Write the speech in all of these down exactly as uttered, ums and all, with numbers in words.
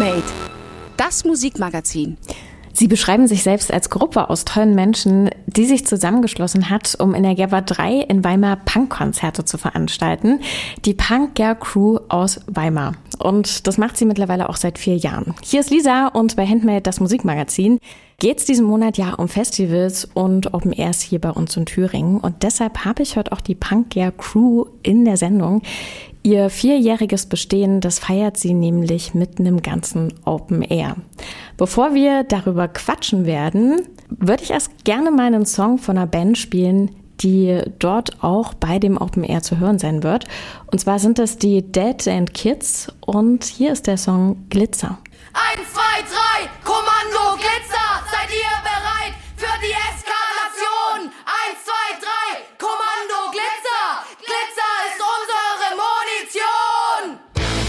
Handmade, das Musikmagazin. Sie beschreiben sich selbst als Gruppe aus tollen Menschen, die sich zusammengeschlossen hat, um in der Gerber drei in Weimar Punkkonzerte zu veranstalten. Die Punk Girl Crew aus Weimar. Und das macht sie mittlerweile auch seit vier Jahren. Hier ist Lisa und bei Handmade, das Musikmagazin, geht es diesen Monat ja um Festivals und Open Airs hier bei uns in Thüringen. Und deshalb habe ich heute auch die Punk Girl Crew in der Sendung. Ihr vierjähriges Bestehen, das feiert sie nämlich mit einem ganzen Open Air. Bevor wir darüber quatschen werden, würde ich erst gerne mal einen Song von einer Band spielen, die dort auch bei dem Open Air zu hören sein wird. Und zwar sind das die Dead and Kids und hier ist der Song Glitzer. Eins, zwei, drei, Kommando Glitzer, seid ihr bereit für die Eskalation? Eins, zwei, drei, Kommando Glitzer, Glitzer ist unsere Munition.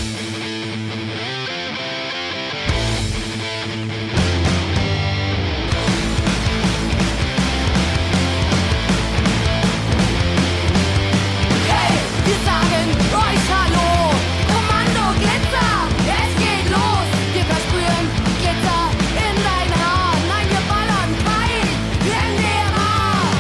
Hey, wir sagen euch Hallo, Kommando Glitzer, es geht los. Wir versprühen Glitzer in dein Haar. Nein, wir ballern kein N D M A.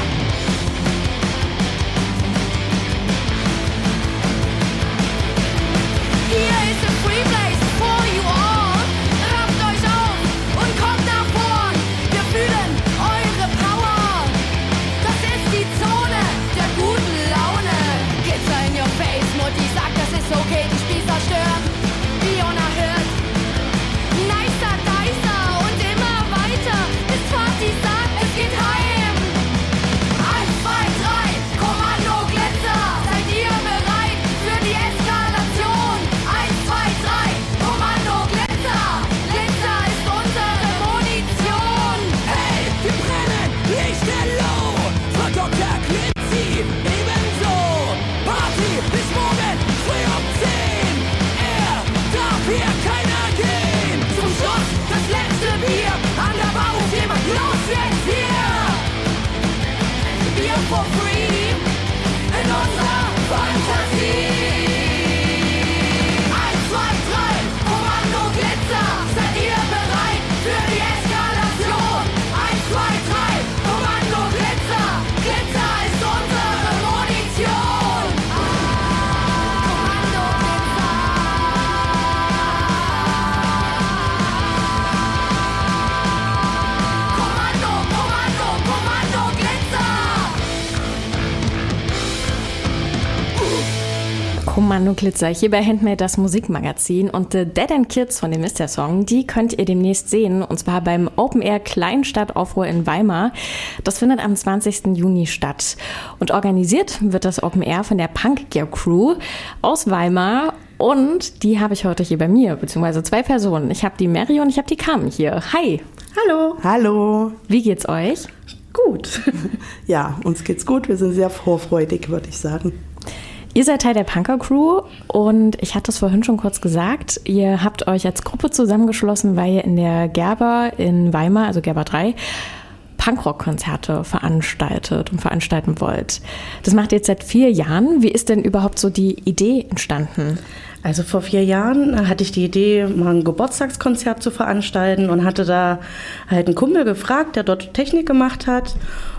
Hier ist a free place for you all. Rafft euch auf und kommt nach vorn. Wir fühlen eure Power. Das ist die Zone der guten Laune. Glitzer in your face, Mutti sagt, das ist okay. Die Spießer stören, wie unerhört. Nicer, dicer und immer weiter, bis Party sagt, es geht heim. Eins, zwei, drei, Kommando Glitzer, seid ihr bereit für die Eskalation? Eins, zwei, drei, Kommando Glitzer, Glitzer ist unsere Munition. Hey, wir brennen lichterloh, von Doktor Glitzi ebenso. Party bis morgen früh um zehn, er darf hier keiner gehen. Zum Schluss das letzte Bier, an der Bar ruft jemand, los jetzt hier. Bier for free, in unserer Fantasie. Eins, zwei, drei, Kommando Glitzer, seid ihr bereit für die Eskalation? Eins, zwei, drei, Kommando Glitzer, Glitzer ist unsere Munition. Kommando Glitzer. Kommando, Kommando, Kommando Glitzer. Kommando Glitzer, hier bei Handmade, das Musikmagazin. Und The Dead and Kids, von dem ist der Song, die könnt ihr demnächst sehen. Und zwar beim Open Air Kleinstadtaufruhr in Weimar. Das findet am zwanzigsten Juni statt. Und organisiert wird das Open Air von der Punk Girl Crew aus Weimar. Und die habe ich heute hier bei mir, beziehungsweise zwei Personen. Ich habe die Mary und ich habe die Carmen hier. Hi. Hallo. Hallo. Wie geht's euch? Gut. Ja, uns geht's gut. Wir sind sehr vorfreudig, würde ich sagen. Ihr seid Teil der Punker Crew und ich hatte es vorhin schon kurz gesagt, ihr habt euch als Gruppe zusammengeschlossen, weil ihr in der Gerber in Weimar, also Gerber drei, Punkrock-Konzerte veranstaltet und veranstalten wollt. Das macht ihr jetzt seit vier Jahren. Wie ist denn überhaupt so die Idee entstanden? Also vor vier Jahren hatte ich die Idee, mal ein Geburtstagskonzert zu veranstalten und hatte da halt einen Kumpel gefragt, der dort Technik gemacht hat.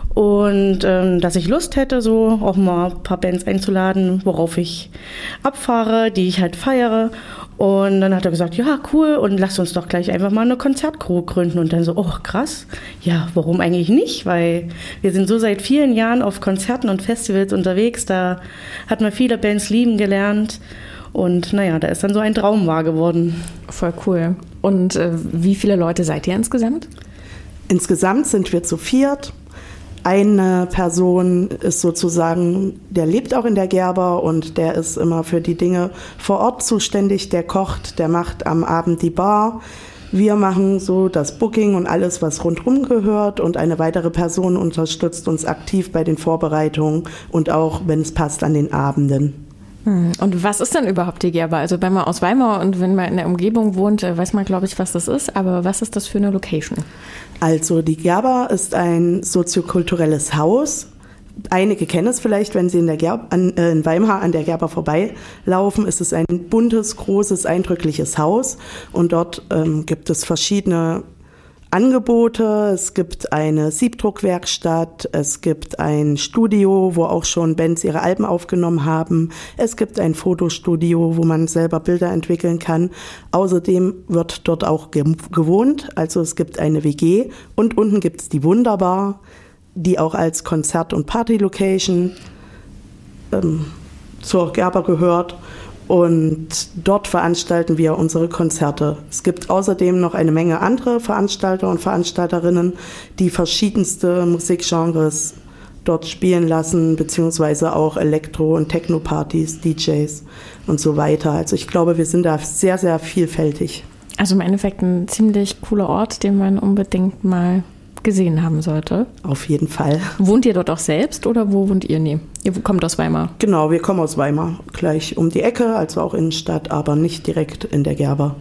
Und ähm, dass ich Lust hätte, so auch mal ein paar Bands einzuladen, worauf ich abfahre, die ich halt feiere. Und dann hat er gesagt, ja, cool, und lass uns doch gleich einfach mal eine Konzertcrew gründen. Und dann so, oh, krass, ja, warum eigentlich nicht? Weil wir sind so seit vielen Jahren auf Konzerten und Festivals unterwegs, da hat man viele Bands lieben gelernt. Und naja, da ist dann so ein Traum wahr geworden. Voll cool. Und äh, wie viele Leute seid ihr insgesamt? Insgesamt sind wir zu viert. Eine Person ist sozusagen, der lebt auch in der Gerber und der ist immer für die Dinge vor Ort zuständig, der kocht, der macht am Abend die Bar. Wir machen so das Booking und alles, was rundherum gehört, und eine weitere Person unterstützt uns aktiv bei den Vorbereitungen und auch, wenn es passt, an den Abenden. Und was ist denn überhaupt die Gerber? Also wenn man aus Weimar und wenn man in der Umgebung wohnt, weiß man, glaube ich, was das ist. Aber was ist das für eine Location? Also die Gerber ist ein soziokulturelles Haus, Einige kennen es vielleicht, wenn sie in, der Gerb, an, äh, in Weimar an der Gerber vorbeilaufen. Es ist ein buntes, großes, eindrückliches Haus und dort ähm, gibt es verschiedene Angebote. Es gibt eine Siebdruckwerkstatt, es gibt ein Studio, wo auch schon Bands ihre Alben aufgenommen haben. Es gibt ein Fotostudio, wo man selber Bilder entwickeln kann. Außerdem wird dort auch ge- gewohnt, also es gibt eine W G und unten gibt es die Wunderbar, die auch als Konzert- und Party-Location ähm, zur Gerber gehört. Und dort veranstalten wir unsere Konzerte. Es gibt außerdem noch eine Menge andere Veranstalter und Veranstalterinnen, die verschiedenste Musikgenres dort spielen lassen, beziehungsweise auch Elektro- und Techno-Partys, D Js und so weiter. Also ich glaube, wir sind da sehr, sehr vielfältig. Also im Endeffekt ein ziemlich cooler Ort, den man unbedingt mal gesehen haben sollte. Auf jeden Fall. Wohnt ihr dort auch selbst oder wo wohnt ihr? Nee, ihr kommt aus Weimar. Genau, wir kommen aus Weimar, gleich um die Ecke, also auch Innenstadt, aber nicht direkt in der Gerber.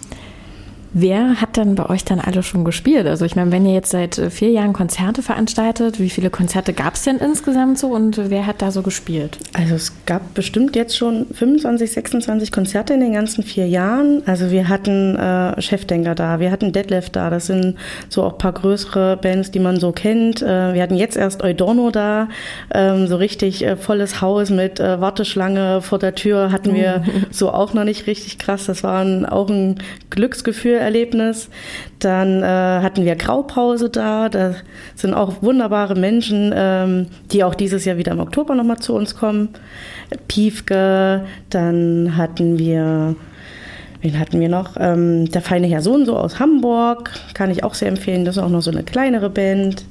Wer hat denn bei euch dann alle schon gespielt? Also ich meine, wenn ihr jetzt seit vier Jahren Konzerte veranstaltet, wie viele Konzerte gab es denn insgesamt so und wer hat da so gespielt? Also es gab bestimmt jetzt schon fünfundzwanzig, sechsundzwanzig Konzerte in den ganzen vier Jahren. Also wir hatten äh, Chefdenker da, wir hatten Detlef da, das sind so auch ein paar größere Bands, die man so kennt. Äh, wir hatten jetzt erst Eudorno da, ähm, so richtig äh, volles Haus mit äh, Warteschlange vor der Tür hatten wir so auch noch nicht richtig krass. Das war ein, auch ein Glücksgefühl. Erlebnis. Dann äh, hatten wir Graupause da. Da sind auch wunderbare Menschen, ähm, die auch dieses Jahr wieder im Oktober nochmal zu uns kommen. Piefke. Dann hatten wir, wen hatten wir noch? Ähm, der feine Herr Sohn so aus Hamburg. Kann ich auch sehr empfehlen. Das ist auch noch so eine kleinere Band.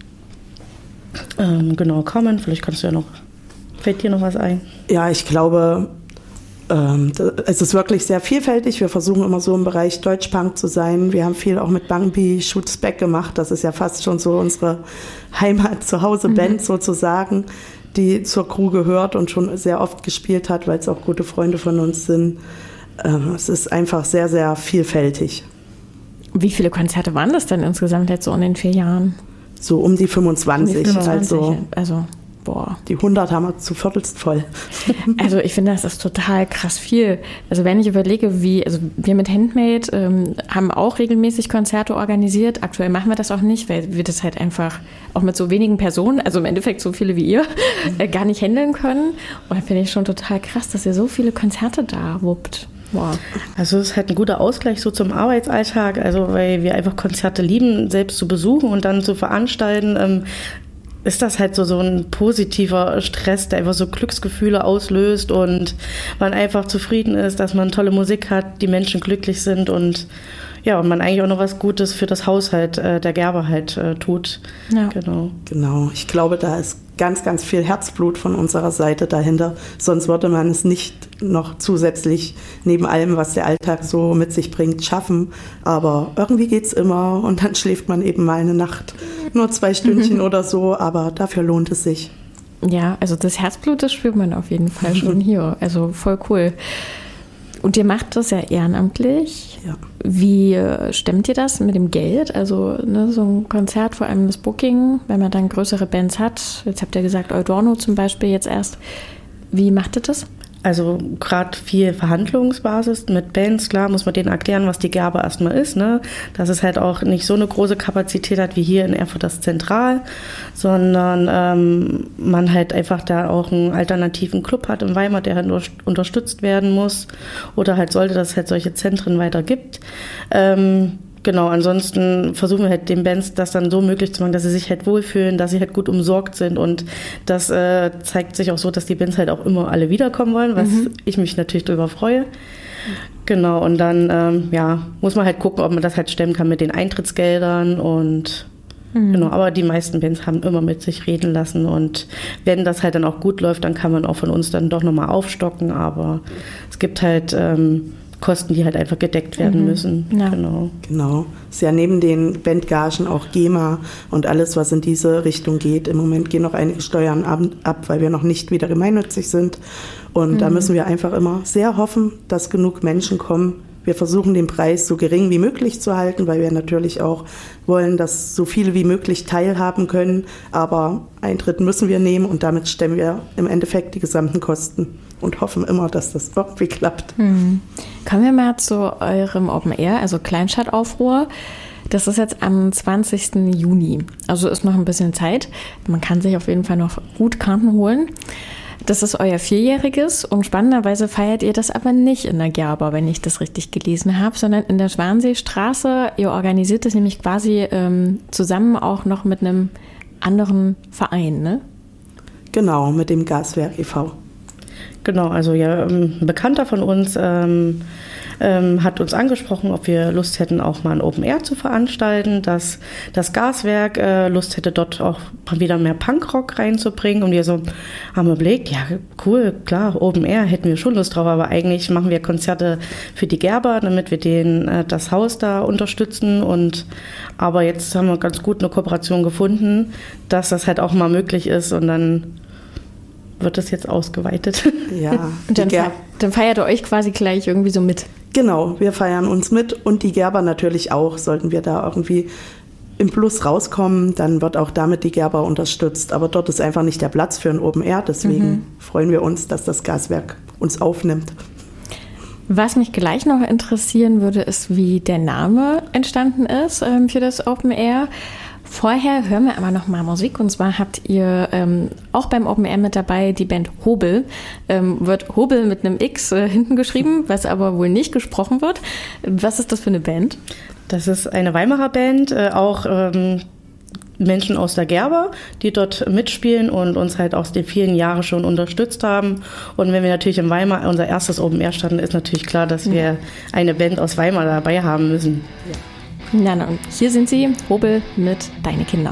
Ähm, genau, Common. Vielleicht kannst du ja noch, fällt dir noch was ein? Ja, ich glaube, es ist wirklich sehr vielfältig. Wir versuchen immer so im Bereich Deutschpunk zu sein. Wir haben viel auch mit Bangbi, Shoots Back gemacht. Das ist ja fast schon so unsere Heimat-Zuhause-Band mhm. sozusagen, die zur Crew gehört und schon sehr oft gespielt hat, weil es auch gute Freunde von uns sind. Es ist einfach sehr, sehr vielfältig. Wie viele Konzerte waren das denn insgesamt jetzt so in den vier Jahren? So um die fünfundzwanzig. Um die fünfundzwanzig. Also, also boah. Die hundert haben wir zu viertelst voll. Also ich finde, das ist total krass viel. Also wenn ich überlege, wie, also wir mit Handmade ähm, haben auch regelmäßig Konzerte organisiert. Aktuell machen wir das auch nicht, weil wir das halt einfach auch mit so wenigen Personen, also im Endeffekt so viele wie ihr, äh, gar nicht handeln können. Und da finde ich schon total krass, dass ihr so viele Konzerte da wuppt. Wow. Also es ist halt ein guter Ausgleich so zum Arbeitsalltag, also weil wir einfach Konzerte lieben, selbst zu besuchen und dann zu veranstalten. Ähm, ist das halt so, so ein positiver Stress, der einfach so Glücksgefühle auslöst und man einfach zufrieden ist, dass man tolle Musik hat, die Menschen glücklich sind und ja, und man eigentlich auch noch was Gutes für das Haushalt äh, der Gerber halt äh, tut. Ja. Genau. Genau, ich glaube, da ist ganz, ganz viel Herzblut von unserer Seite dahinter. Sonst würde man es nicht noch zusätzlich neben allem, was der Alltag so mit sich bringt, schaffen. Aber irgendwie geht's immer und dann schläft man eben mal eine Nacht, nur zwei Stündchen mhm. oder so, aber dafür lohnt es sich. Ja, also das Herzblut, das spürt man auf jeden Fall schon hier. Also voll cool. Und ihr macht das ja ehrenamtlich. Ja. Wie stemmt ihr das mit dem Geld? Also ne, so ein Konzert, vor allem das Booking, wenn man dann größere Bands hat. Jetzt habt ihr gesagt, Eudorno zum Beispiel jetzt erst. Wie macht ihr das? Also gerade viel Verhandlungsbasis mit Bands, klar muss man denen erklären, was die Gerber erstmal ist, ne? Dass es halt auch nicht so eine große Kapazität hat wie hier in Erfurt das Zentral, sondern ähm, man halt einfach da auch einen alternativen Club hat in Weimar, der halt nur unterstützt werden muss oder halt sollte, dass es halt solche Zentren weiter gibt. Ähm, Genau, ansonsten versuchen wir halt den Bands das dann so möglich zu machen, dass sie sich halt wohlfühlen, dass sie halt gut umsorgt sind und das äh, zeigt sich auch so, dass die Bands halt auch immer alle wiederkommen wollen, was mhm. ich mich natürlich darüber freue. Genau, und dann ähm, ja, muss man halt gucken, ob man das halt stemmen kann mit den Eintrittsgeldern und mhm. genau, aber die meisten Bands haben immer mit sich reden lassen und wenn das halt dann auch gut läuft, dann kann man auch von uns dann doch nochmal aufstocken, aber es gibt halt ähm, Kosten, die halt einfach gedeckt werden mhm. müssen. Ja. Genau. Genau. Ist ja neben den Bandgagen auch GEMA und alles, was in diese Richtung geht. Im Moment gehen noch einige Steuern ab, ab weil wir noch nicht wieder gemeinnützig sind. Und mhm. da müssen wir einfach immer sehr hoffen, dass genug Menschen kommen, Wir versuchen den Preis so gering wie möglich zu halten, weil wir natürlich auch wollen, dass so viele wie möglich teilhaben können. Aber Eintritt müssen wir nehmen und damit stemmen wir im Endeffekt die gesamten Kosten und hoffen immer, dass das irgendwie klappt. Hm. Kommen wir mal zu eurem Open Air, also Kleinstadtaufruhr. Das ist jetzt am zwanzigsten Juni, also ist noch ein bisschen Zeit. Man kann sich auf jeden Fall noch gut Karten holen. Das ist euer Vierjähriges und spannenderweise feiert ihr das aber nicht in der Gerber, wenn ich das richtig gelesen habe, sondern in der Schwanseestraße. Ihr organisiert das nämlich quasi ähm, zusammen auch noch mit einem anderen Verein, ne? Genau, mit dem Gaswerk e V Genau, also ja, ein Bekannter von uns ähm, ähm, hat uns angesprochen, ob wir Lust hätten, auch mal ein Open Air zu veranstalten, dass das Gaswerk äh, Lust hätte, dort auch wieder mehr Punkrock reinzubringen. Und wir so haben überlegt, ja cool, klar, Open Air hätten wir schon Lust drauf, aber eigentlich machen wir Konzerte für die Gerber, damit wir den, äh, das Haus da unterstützen. Und aber jetzt haben wir ganz gut eine Kooperation gefunden, dass das halt auch mal möglich ist und dann wird das jetzt ausgeweitet. Ja. Und dann, fe- dann feiert ihr euch quasi gleich irgendwie so mit. Genau, wir feiern uns mit und die Gerber natürlich auch. Sollten wir da irgendwie im Plus rauskommen, dann wird auch damit die Gerber unterstützt. Aber dort ist einfach nicht der Platz für ein Open Air, deswegen mhm. freuen wir uns, dass das Gaswerk uns aufnimmt. Was mich gleich noch interessieren würde, ist, wie der Name entstanden ist ähm, für das Open Air. Vorher hören wir aber noch mal Musik und zwar habt ihr ähm, auch beim Open Air mit dabei die Band Hobel. Ähm, wird Hobel mit einem X äh, hinten geschrieben, was aber wohl nicht gesprochen wird. Was ist das für eine Band? Das ist eine Weimarer Band, äh, auch ähm, Menschen aus der Gerber, die dort mitspielen und uns halt aus den vielen Jahren schon unterstützt haben. Und wenn wir natürlich in Weimar unser erstes Open Air starten, ist natürlich klar, dass ja. wir eine Band aus Weimar dabei haben müssen. Ja. Na, na, und hier sind sie, Hobel mit Deine Kinder.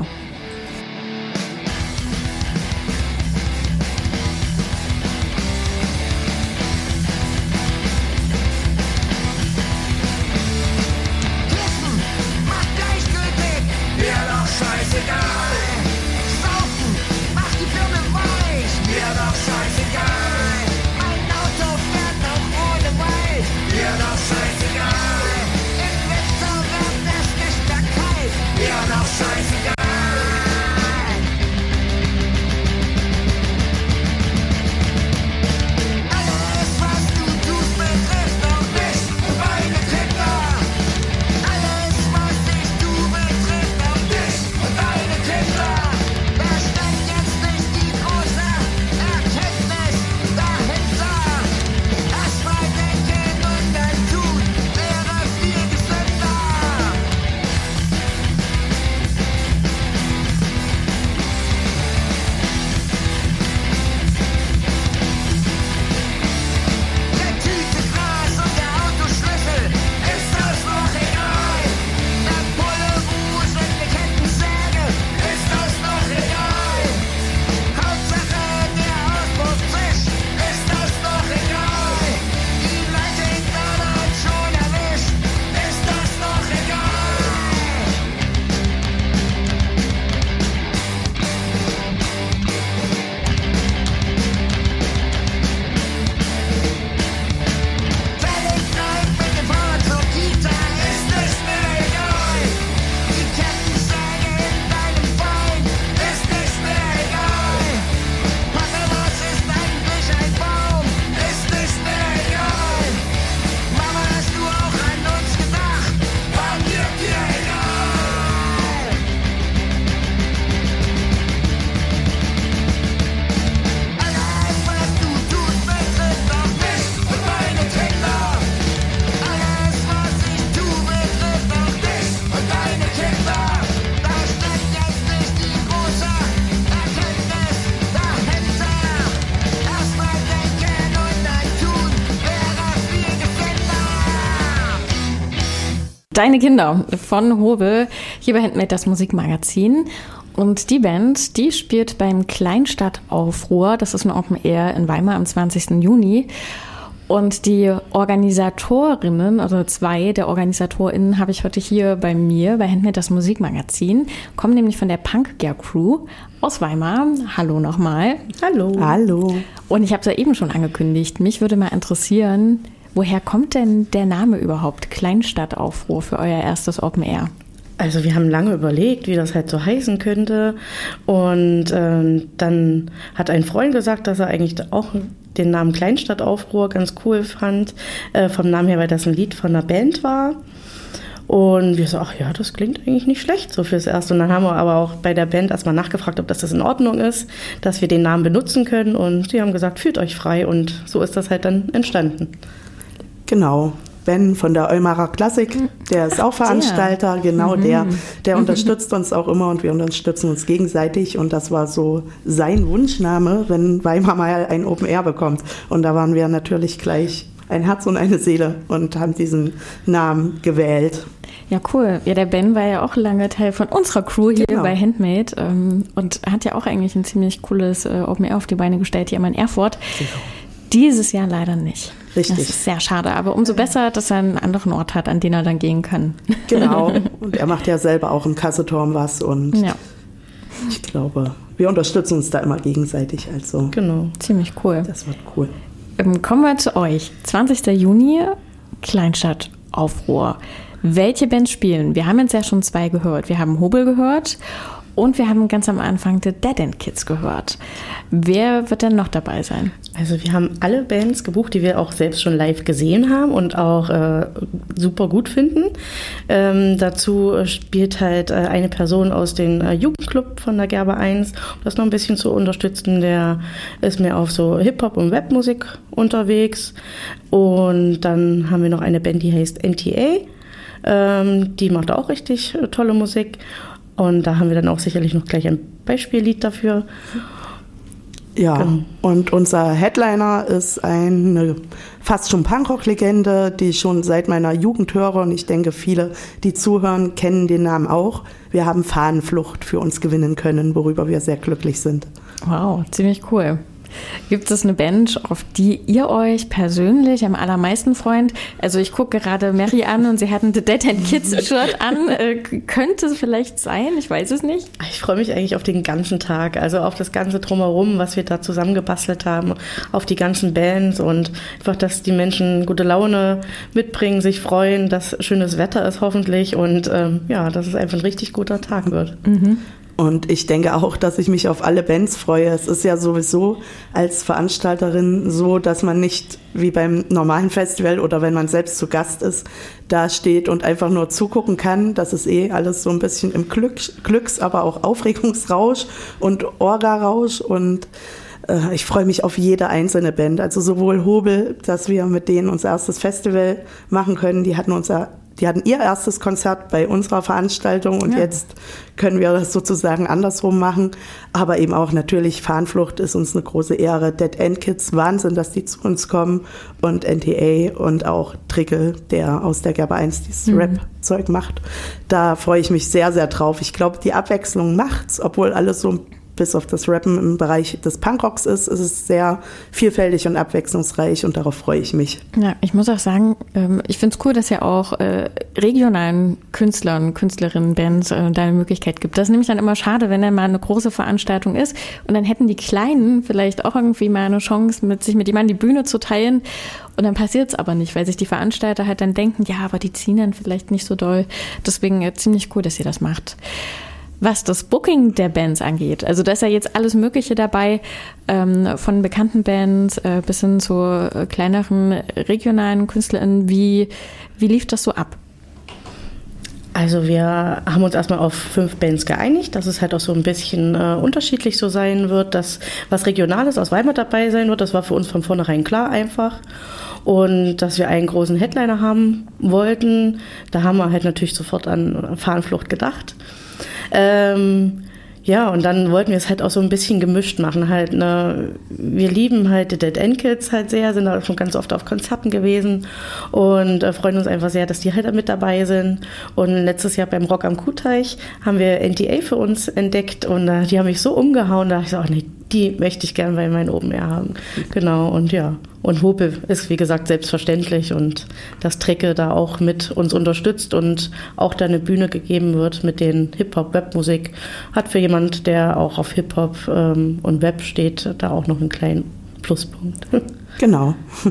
Deine Kinder von Hobel, hier bei Handmade, das Musikmagazin. Und die Band, die spielt beim Kleinstadtaufruhr, das ist ein Open Air in Weimar am zwanzigsten Juni. Und die Organisatorinnen, also zwei der OrganisatorInnen, habe ich heute hier bei mir bei Handmade, das Musikmagazin, kommen nämlich von der Punk Gear Crew aus Weimar. Hallo nochmal. Hallo. Hallo. Und ich habe es ja eben schon angekündigt, mich würde mal interessieren, Woher kommt denn der Name überhaupt, Kleinstadtaufruhr, für euer erstes Open Air? Also wir haben lange überlegt, wie das halt so heißen könnte, und ähm, dann hat ein Freund gesagt, dass er eigentlich auch den Namen Kleinstadtaufruhr ganz cool fand, äh, vom Namen her, weil das ein Lied von einer Band war. Und wir so, ach ja, das klingt eigentlich nicht schlecht so fürs Erste. Und dann haben wir aber auch bei der Band erstmal nachgefragt, ob das, das in Ordnung ist, dass wir den Namen benutzen können. Und die haben gesagt, fühlt euch frei, und so ist das halt dann entstanden. Genau. Ben von der Eumarer Klassik, der ist auch Veranstalter, der. genau mhm. der. Der unterstützt uns auch immer und wir unterstützen uns gegenseitig. Und das war so sein Wunschname, wenn Weimar mal ein Open Air bekommt. Und da waren wir natürlich gleich ein Herz und eine Seele und haben diesen Namen gewählt. Ja, cool. Ja, der Ben war ja auch lange Teil von unserer Crew hier genau. bei Handmade ähm, und hat ja auch eigentlich ein ziemlich cooles äh, Open Air auf die Beine gestellt hier immer in Erfurt. Genau. Dieses Jahr leider nicht. Richtig. Das ist sehr schade, aber umso besser, dass er einen anderen Ort hat, an den er dann gehen kann. Genau. Und er macht ja selber auch im Kasseturm was, und ja. ich glaube, wir unterstützen uns da immer gegenseitig. Also genau. Ziemlich cool. Das wird cool. Ähm, kommen wir zu euch. zwanzigster Juni, Kleinstadtaufruhr. Welche Bands spielen? Wir haben jetzt ja schon zwei gehört. Wir haben Hobel gehört und wir haben ganz am Anfang The Dead End Kids gehört. Wer wird denn noch dabei sein? Also wir haben alle Bands gebucht, die wir auch selbst schon live gesehen haben und auch äh, super gut finden. Ähm, dazu spielt halt äh, eine Person aus dem äh, Jugendclub von der Gerber eins, um das noch ein bisschen zu unterstützen. Der ist mehr auf so Hip-Hop und Webmusik unterwegs. Und dann haben wir noch eine Band, die heißt N T A. Ähm, die macht auch richtig äh, tolle Musik. Und da haben wir dann auch sicherlich noch gleich ein Beispiellied dafür. Ja, genau. Und unser Headliner ist eine fast schon Punkrock-Legende, die ich schon seit meiner Jugend höre, und ich denke, viele, die zuhören, kennen den Namen auch. Wir haben Fahnenflucht für uns gewinnen können, worüber wir sehr glücklich sind. Wow, ziemlich cool. Gibt es eine Band, auf die ihr euch persönlich am allermeisten freut? Also ich gucke gerade Mary an und sie hat ein The Dead End Kids Shirt an. Äh, könnte es vielleicht sein? Ich weiß es nicht. Ich freue mich eigentlich auf den ganzen Tag, also auf das ganze Drumherum, was wir da zusammengebastelt haben, auf die ganzen Bands und einfach, dass die Menschen gute Laune mitbringen, sich freuen, dass schönes Wetter ist hoffentlich und ähm, ja, dass es einfach ein richtig guter Tag wird. Mhm. Und ich denke auch, dass ich mich auf alle Bands freue. Es ist ja sowieso als Veranstalterin so, dass man nicht wie beim normalen Festival oder wenn man selbst zu Gast ist, da steht und einfach nur zugucken kann. Das ist eh alles so ein bisschen im Glück, Glücks-, aber auch Aufregungsrausch und Orga-Rausch. Und äh, ich freue mich auf jede einzelne Band. Also sowohl Hobel, dass wir mit denen unser erstes Festival machen können. Die hatten unser Die hatten ihr erstes Konzert bei unserer Veranstaltung und ja. Jetzt können wir das sozusagen andersrum machen. Aber eben auch natürlich Fahnenflucht ist uns eine große Ehre. Dead End Kids, Wahnsinn, dass die zu uns kommen. Und N T A und auch Trickel, der aus der Gerber eins dieses mhm. Rap-Zeug macht. Da freue ich mich sehr, sehr drauf. Ich glaube, die Abwechslung macht's, obwohl alles so bis auf das Rappen im Bereich des Punkrocks ist, ist es sehr vielfältig und abwechslungsreich und darauf freue ich mich. Ja, ich muss auch sagen, ich finde es cool, dass ja auch regionalen Künstlern, Künstlerinnen, Bands da eine Möglichkeit gibt. Das ist nämlich dann immer schade, wenn dann mal eine große Veranstaltung ist und dann hätten die Kleinen vielleicht auch irgendwie mal eine Chance, mit sich mit jemandem die Bühne zu teilen. Und dann passiert es aber nicht, weil sich die Veranstalter halt dann denken, ja, aber die ziehen dann vielleicht nicht so doll. Deswegen äh, ziemlich cool, dass ihr das macht. Was das Booking der Bands angeht, also da ist ja jetzt alles Mögliche dabei, ähm, von bekannten Bands äh, bis hin zu äh, kleineren regionalen KünstlerInnen. Wie, wie lief das so ab? Also wir haben uns erstmal auf fünf Bands geeinigt, dass es halt auch so ein bisschen äh, unterschiedlich so sein wird, dass was Regionales aus Weimar dabei sein wird, das war für uns von vornherein klar einfach. Und dass wir einen großen Headliner haben wollten, da haben wir halt natürlich sofort an Fahnenflucht gedacht. Ähm, ja, und dann wollten wir es halt auch so ein bisschen gemischt machen. Halt, ne? Wir lieben halt die Dead End Kids halt sehr, sind da schon ganz oft auf Konzerten gewesen und äh, freuen uns einfach sehr, dass die halt mit dabei sind. Und letztes Jahr beim Rock am Kuhteich haben wir N T A für uns entdeckt und äh, die haben mich so umgehauen, da dachte ich so, ach nee, die möchte ich gerne bei meinen Open Air haben. Genau, und ja. Und Hopel ist, wie gesagt, selbstverständlich und dass Tricke da auch mit uns unterstützt und auch da eine Bühne gegeben wird mit den Hip-Hop-Web-Musik, hat für jemand, der auch auf Hip-Hop ähm, und Web steht, da auch noch einen kleinen Pluspunkt. Genau.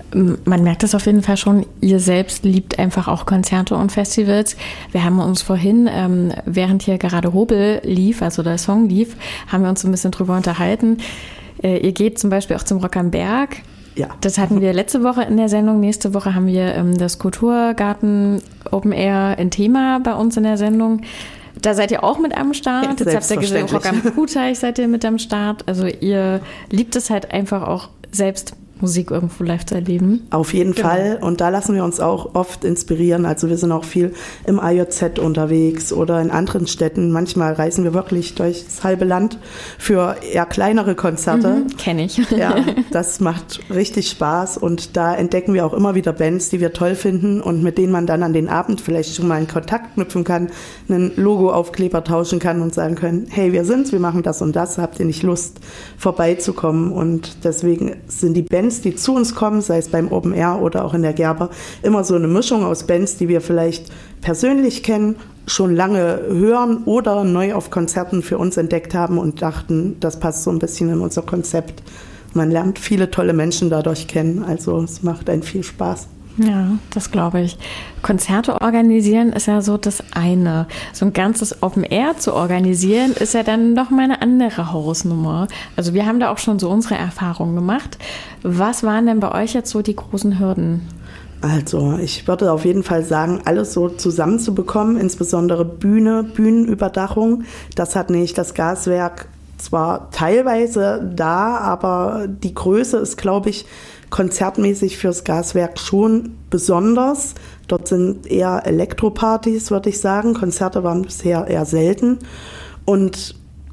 Man merkt es auf jeden Fall schon, ihr selbst liebt einfach auch Konzerte und Festivals. Wir haben uns vorhin, ähm, während hier gerade Hobel lief, also der Song lief, haben wir uns so ein bisschen drüber unterhalten. Äh, ihr geht zum Beispiel auch zum Rock am Berg. Ja. Das hatten wir letzte Woche in der Sendung. Nächste Woche haben wir ähm, das Kulturgarten Open Air ein Thema bei uns in der Sendung. Da seid ihr auch mit am Start. Ja, jetzt habt ihr gesehen, Rock am Kuhteich seid ihr mit am Start. Also ihr liebt es halt einfach auch selbst Musik irgendwo live zu erleben. Auf jeden genau. Fall. Und da lassen wir uns auch oft inspirieren. Also wir sind auch viel im I J Z unterwegs oder in anderen Städten. Manchmal reisen wir wirklich durch das halbe Land für eher kleinere Konzerte. Mhm, kenn ich. Ja, das macht richtig Spaß. Und da entdecken wir auch immer wieder Bands, die wir toll finden und mit denen man dann an den Abend vielleicht schon mal in Kontakt knüpfen kann, einen Logo-Aufkleber tauschen kann und sagen können, hey, wir sind's, wir machen das und das. Habt ihr nicht Lust, vorbeizukommen? Und deswegen sind die Bands, die zu uns kommen, sei es beim Open Air oder auch in der Gerber, immer so eine Mischung aus Bands, die wir vielleicht persönlich kennen, schon lange hören oder neu auf Konzerten für uns entdeckt haben und dachten, das passt so ein bisschen in unser Konzept. Man lernt viele tolle Menschen dadurch kennen, also es macht einen viel Spaß. Ja, das glaube ich. Konzerte organisieren ist ja so das eine. So ein ganzes Open Air zu organisieren, ist ja dann doch mal eine andere Hausnummer. Also wir haben da auch schon so unsere Erfahrungen gemacht. Was waren denn bei euch jetzt so die großen Hürden? Also ich würde auf jeden Fall sagen, alles so zusammenzubekommen, insbesondere Bühne, Bühnenüberdachung. Das hat nicht das Gaswerk zwar teilweise da, aber die Größe ist, glaube ich, konzertmäßig fürs Gaswerk schon besonders. Dort sind eher Elektropartys, würde ich sagen. Konzerte waren bisher eher selten. Und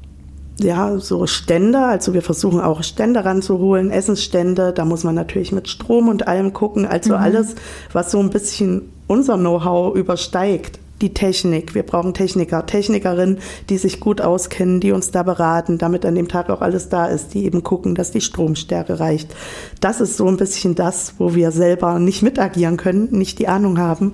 ja, so Stände, also wir versuchen auch Stände ranzuholen, Essensstände, da muss man natürlich mit Strom und allem gucken. Also mhm. alles, was so ein bisschen unser Know-how übersteigt. Die Technik, wir brauchen Techniker, Technikerinnen, die sich gut auskennen, die uns da beraten, damit an dem Tag auch alles da ist, die eben gucken, dass die Stromstärke reicht. Das ist so ein bisschen das, wo wir selber nicht mitagieren können, nicht die Ahnung haben.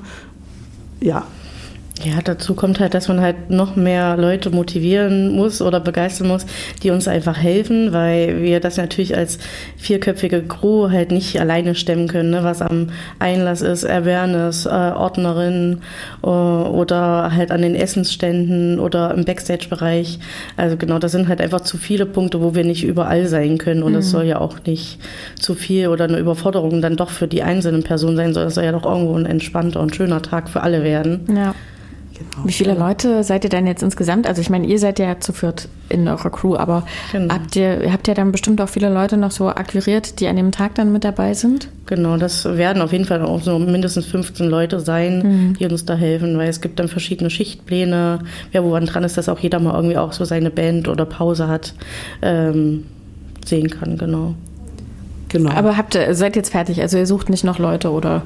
Ja. Ja, dazu kommt halt, dass man halt noch mehr Leute motivieren muss oder begeistern muss, die uns einfach helfen, weil wir das natürlich als vierköpfige Crew halt nicht alleine stemmen können, ne? Was am Einlass ist, Awareness, äh, Ordnerin äh, oder halt an den Essensständen oder im Backstage-Bereich. Also genau, das sind halt einfach zu viele Punkte, wo wir nicht überall sein können und es mhm. soll ja auch nicht zu viel oder eine Überforderung dann doch für die einzelnen Personen sein, sondern es soll ja doch irgendwo ein entspannter und schöner Tag für alle werden. Ja. Genau. Wie viele Leute seid ihr denn jetzt insgesamt? Also ich meine, ihr seid ja zu viert in eurer Crew, aber genau. habt ihr habt ihr dann bestimmt auch viele Leute noch so akquiriert, die an dem Tag dann mit dabei sind? Genau, das werden auf jeden Fall auch so mindestens fünfzehn Leute sein, mhm. die uns da helfen, weil es gibt dann verschiedene Schichtpläne, ja, wo man dran ist, dass auch jeder mal irgendwie auch so seine Band oder Pause hat, ähm, sehen kann, genau. Genau. Aber habt ihr, seid jetzt fertig, also ihr sucht nicht noch Leute oder...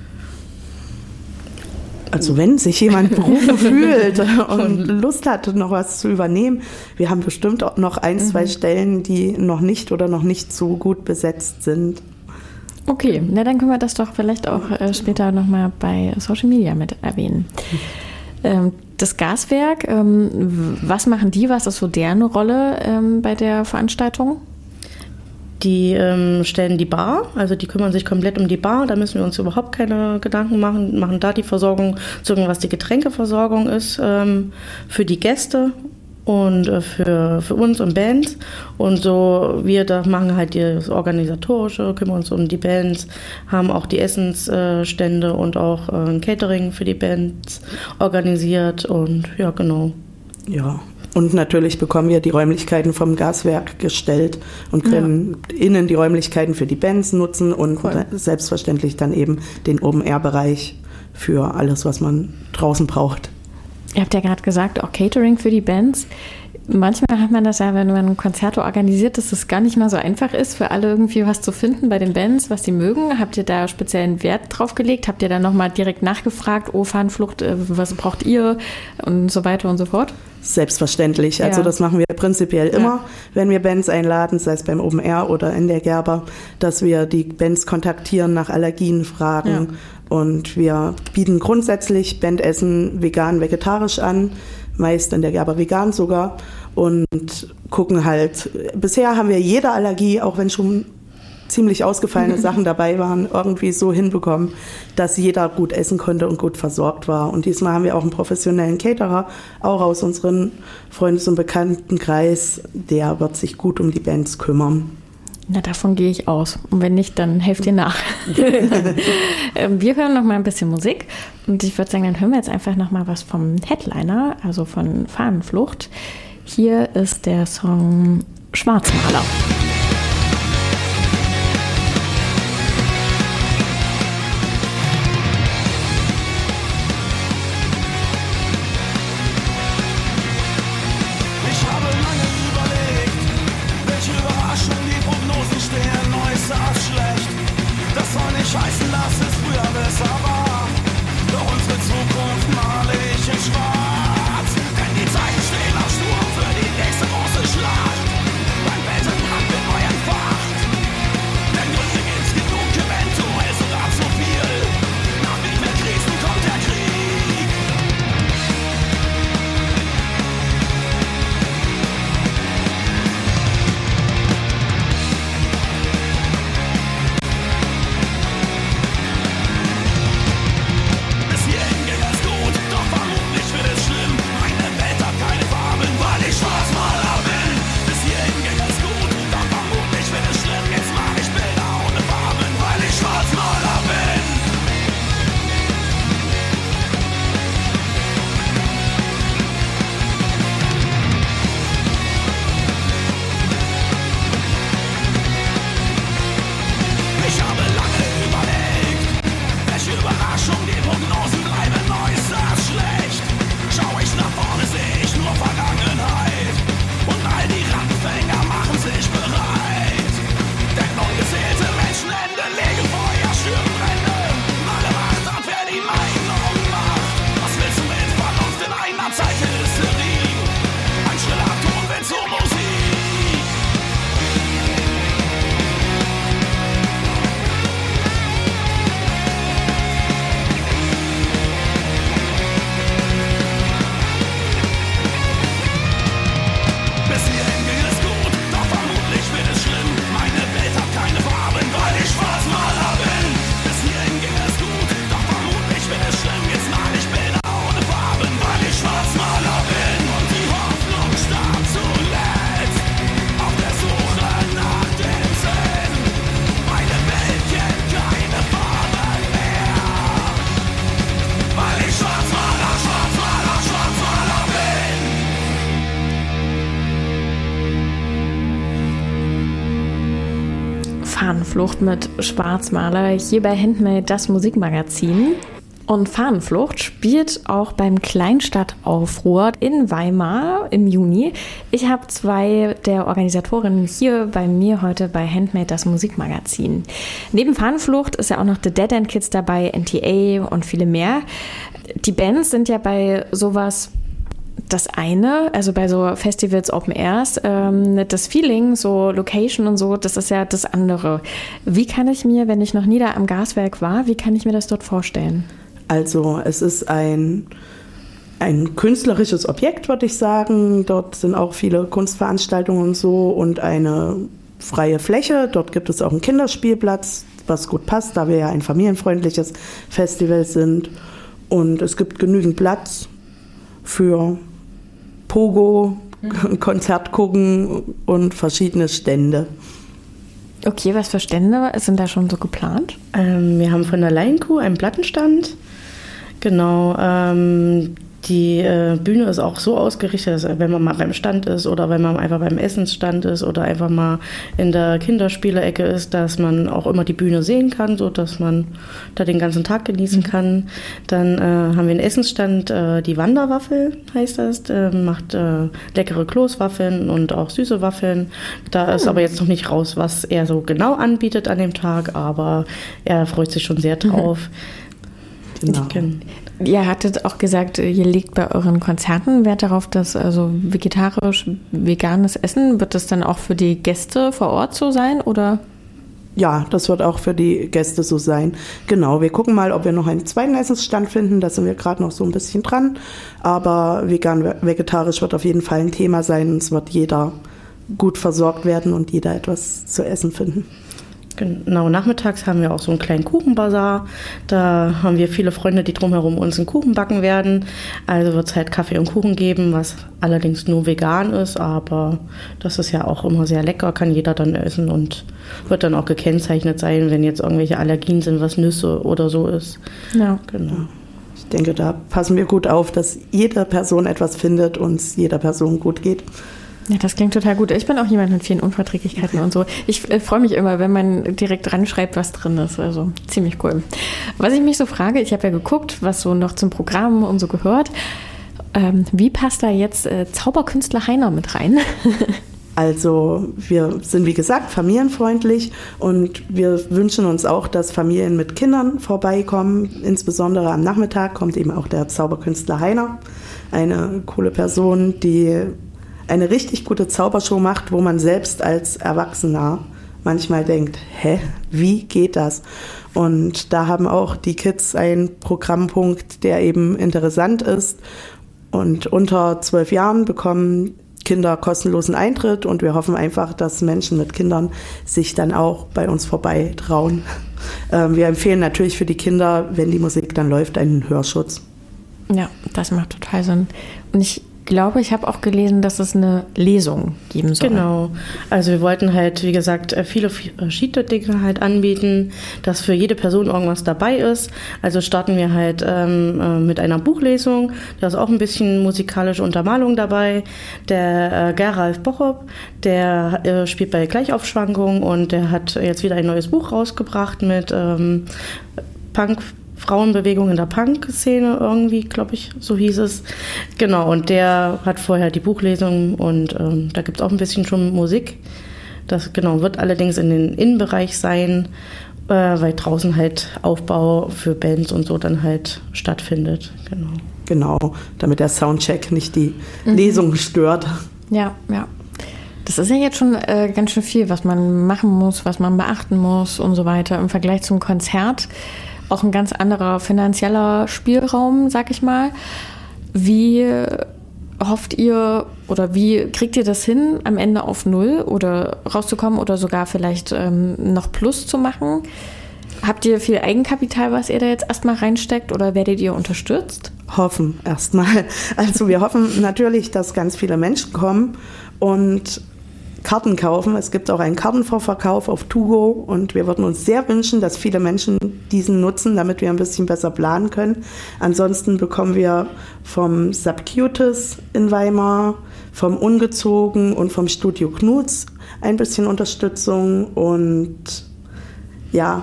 Also wenn sich jemand berufen fühlt und Lust hat, noch was zu übernehmen, wir haben bestimmt auch noch ein, zwei mhm. Stellen, die noch nicht oder noch nicht so gut besetzt sind. Okay, na dann können wir das doch vielleicht auch äh, später nochmal bei Social Media mit erwähnen. Ähm, das Gaswerk, ähm, was machen die, was ist so deren Rolle ähm, bei der Veranstaltung? Die ähm, stellen die Bar, also die kümmern sich komplett um die Bar, da müssen wir uns überhaupt keine Gedanken machen, machen da die Versorgung, so was die Getränkeversorgung ist ähm, für die Gäste und äh, für, für uns und Bands und so wir da machen halt das Organisatorische, kümmern uns um die Bands, haben auch die Essensstände und auch äh, ein Catering für die Bands organisiert und ja, genau. Ja. Und natürlich bekommen wir die Räumlichkeiten vom Gaswerk gestellt und können ja. innen die Räumlichkeiten für die Bands nutzen und cool. selbstverständlich dann eben den Open-Air-Bereich für alles, was man draußen braucht. Ihr habt ja gerade gesagt, auch Catering für die Bands. Manchmal hat man das ja, wenn man Konzerte organisiert, dass es gar nicht mal so einfach ist, für alle irgendwie was zu finden bei den Bands, was sie mögen. Habt ihr da speziellen Wert drauf gelegt? Habt ihr dann nochmal direkt nachgefragt, oh, Fahnenflucht, was braucht ihr? Und so weiter und so fort? Selbstverständlich. Also ja. das machen wir prinzipiell immer, ja. wenn wir Bands einladen, sei es beim Open Air oder in der Gerber, dass wir die Bands kontaktieren, nach Allergien fragen. Ja. Und wir bieten grundsätzlich Bandessen vegan, vegetarisch an, meist in der Gerber vegan sogar. Und gucken halt, bisher haben wir jede Allergie, auch wenn schon ziemlich ausgefallene Sachen dabei waren, irgendwie so hinbekommen, dass jeder gut essen konnte und gut versorgt war. Und diesmal haben wir auch einen professionellen Caterer, auch aus unserem Freundes- und Bekanntenkreis, der wird sich gut um die Bands kümmern. Na, davon gehe ich aus. Und wenn nicht, dann helft ihr nach. Wir hören noch mal ein bisschen Musik. Und ich würde sagen, dann hören wir jetzt einfach noch mal was vom Headliner, also von Fahnenflucht. Hier ist der Song Schwarzmaler. Scheißen, dass es früher besser war. Doch unsere Zukunft male ich in schwarz. Denn die Zeichen stehen auf Sturm für die nächste große Schlacht. Beim Weltenbrand wird neu entfacht. Denn Gründe gibt's genug, eventuell sogar zu viel. Nach wie mehr Krisen kommt der Krieg. Fahnenflucht mit Schwarzmaler, hier bei Handmade, das Musikmagazin. Und Fahnenflucht spielt auch beim Kleinstadtaufruhr in Weimar im Juni. Ich habe zwei der Organisatorinnen hier bei mir heute bei Handmade, das Musikmagazin. Neben Fahnenflucht ist ja auch noch The Dead End Kids dabei, N T A und viele mehr. Die Bands sind ja bei sowas das eine, also bei so Festivals, Open Airs, ähm, das Feeling, so Location und so, das ist ja das andere. Wie kann ich mir, wenn ich noch nie da am Gaswerk war, wie kann ich mir das dort vorstellen? Also es ist ein, ein künstlerisches Objekt, würde ich sagen. Dort sind auch viele Kunstveranstaltungen und so und eine freie Fläche. Dort gibt es auch einen Kinderspielplatz, was gut passt, da wir ja ein familienfreundliches Festival sind. Und es gibt genügend Platz für Pogo, mhm. Konzert gucken und verschiedene Stände. Okay, was für Stände sind da schon so geplant? Ähm, wir haben von der Laienkuh einen Plattenstand. Genau, ähm, die äh, Bühne ist auch so ausgerichtet, dass wenn man mal beim Stand ist oder wenn man einfach beim Essensstand ist oder einfach mal in der Kinderspielecke ist, dass man auch immer die Bühne sehen kann, so dass man da den ganzen Tag genießen kann. Dann äh, haben wir einen Essensstand, äh, die Wanderwaffel heißt das, äh, macht äh, leckere Kloßwaffeln und auch süße Waffeln. Da ist aber jetzt noch nicht raus, was er so genau anbietet an dem Tag, aber er freut sich schon sehr drauf. Genau. Ihr hattet auch gesagt, ihr legt bei euren Konzerten Wert darauf, dass also vegetarisch, veganes Essen, wird das dann auch für die Gäste vor Ort so sein, oder? Ja, das wird auch für die Gäste so sein. Genau, wir gucken mal, ob wir noch einen zweiten Essensstand finden, da sind wir gerade noch so ein bisschen dran, aber vegan, vegetarisch wird auf jeden Fall ein Thema sein, es wird jeder gut versorgt werden und jeder etwas zu essen finden. Genau, nachmittags haben wir auch so einen kleinen Kuchenbazar. Da haben wir viele Freunde, die drumherum uns einen Kuchen backen werden. Also wird es halt Kaffee und Kuchen geben, was allerdings nur vegan ist, aber das ist ja auch immer sehr lecker, kann jeder dann essen und wird dann auch gekennzeichnet sein, wenn jetzt irgendwelche Allergien sind, was Nüsse oder so ist. Ja. Genau. Ich denke, da passen wir gut auf, dass jede Person etwas findet und es jeder Person gut geht. Ja, das klingt total gut. Ich bin auch jemand mit vielen Unverträglichkeiten und so. Ich äh, freue mich immer, wenn man direkt dran schreibt, was drin ist. Also ziemlich cool. Was ich mich so frage, ich habe ja geguckt, was so noch zum Programm und so gehört. Ähm, wie passt da jetzt äh, Zauberkünstler Heiner mit rein? Also wir sind, wie gesagt, familienfreundlich und wir wünschen uns auch, dass Familien mit Kindern vorbeikommen. Insbesondere am Nachmittag kommt eben auch der Zauberkünstler Heiner, eine coole Person, die eine richtig gute Zaubershow macht, wo man selbst als Erwachsener manchmal denkt, hä, wie geht das? Und da haben auch die Kids einen Programmpunkt, der eben interessant ist. Und unter zwölf Jahren bekommen Kinder kostenlosen Eintritt und wir hoffen einfach, dass Menschen mit Kindern sich dann auch bei uns vorbei trauen. Ähm, wir empfehlen natürlich für die Kinder, wenn die Musik dann läuft, einen Hörschutz. Ja, das macht total Sinn. Und ich glaube, ich habe auch gelesen, dass es eine Lesung geben soll. Genau. Also wir wollten halt, wie gesagt, viele verschiedene Dinge halt anbieten, dass für jede Person irgendwas dabei ist. Also starten wir halt ähm, mit einer Buchlesung. Da ist auch ein bisschen musikalische Untermalung dabei. Der äh, Gerald Bochop, der äh, spielt bei Gleichaufschwankungen und der hat jetzt wieder ein neues Buch rausgebracht mit ähm, Punk Frauenbewegung in der Punk-Szene irgendwie, glaube ich, so hieß es. Genau, und der hat vorher die Buchlesung und ähm, da gibt es auch ein bisschen schon Musik. Das genau wird allerdings in den Innenbereich sein, äh, weil draußen halt Aufbau für Bands und so dann halt stattfindet. Genau, genau, damit der Soundcheck nicht die mhm. Lesung stört. Ja, ja. Das ist ja jetzt schon äh, ganz schön viel, was man machen muss, was man beachten muss und so weiter im Vergleich zum Konzert. Auch ein ganz anderer finanzieller Spielraum, sag ich mal. Wie hofft ihr oder wie kriegt ihr das hin, am Ende auf Null oder rauszukommen oder sogar vielleicht ähm, noch Plus zu machen? Habt ihr viel Eigenkapital, was ihr da jetzt erstmal reinsteckt oder werdet ihr unterstützt? Hoffen erstmal. Also wir hoffen natürlich, dass ganz viele Menschen kommen und Karten kaufen. Es gibt auch einen Kartenvorverkauf auf Tugo und wir würden uns sehr wünschen, dass viele Menschen diesen nutzen, damit wir ein bisschen besser planen können. Ansonsten bekommen wir vom Subcutis in Weimar, vom Ungezogen und vom Studio Knuts ein bisschen Unterstützung und ja,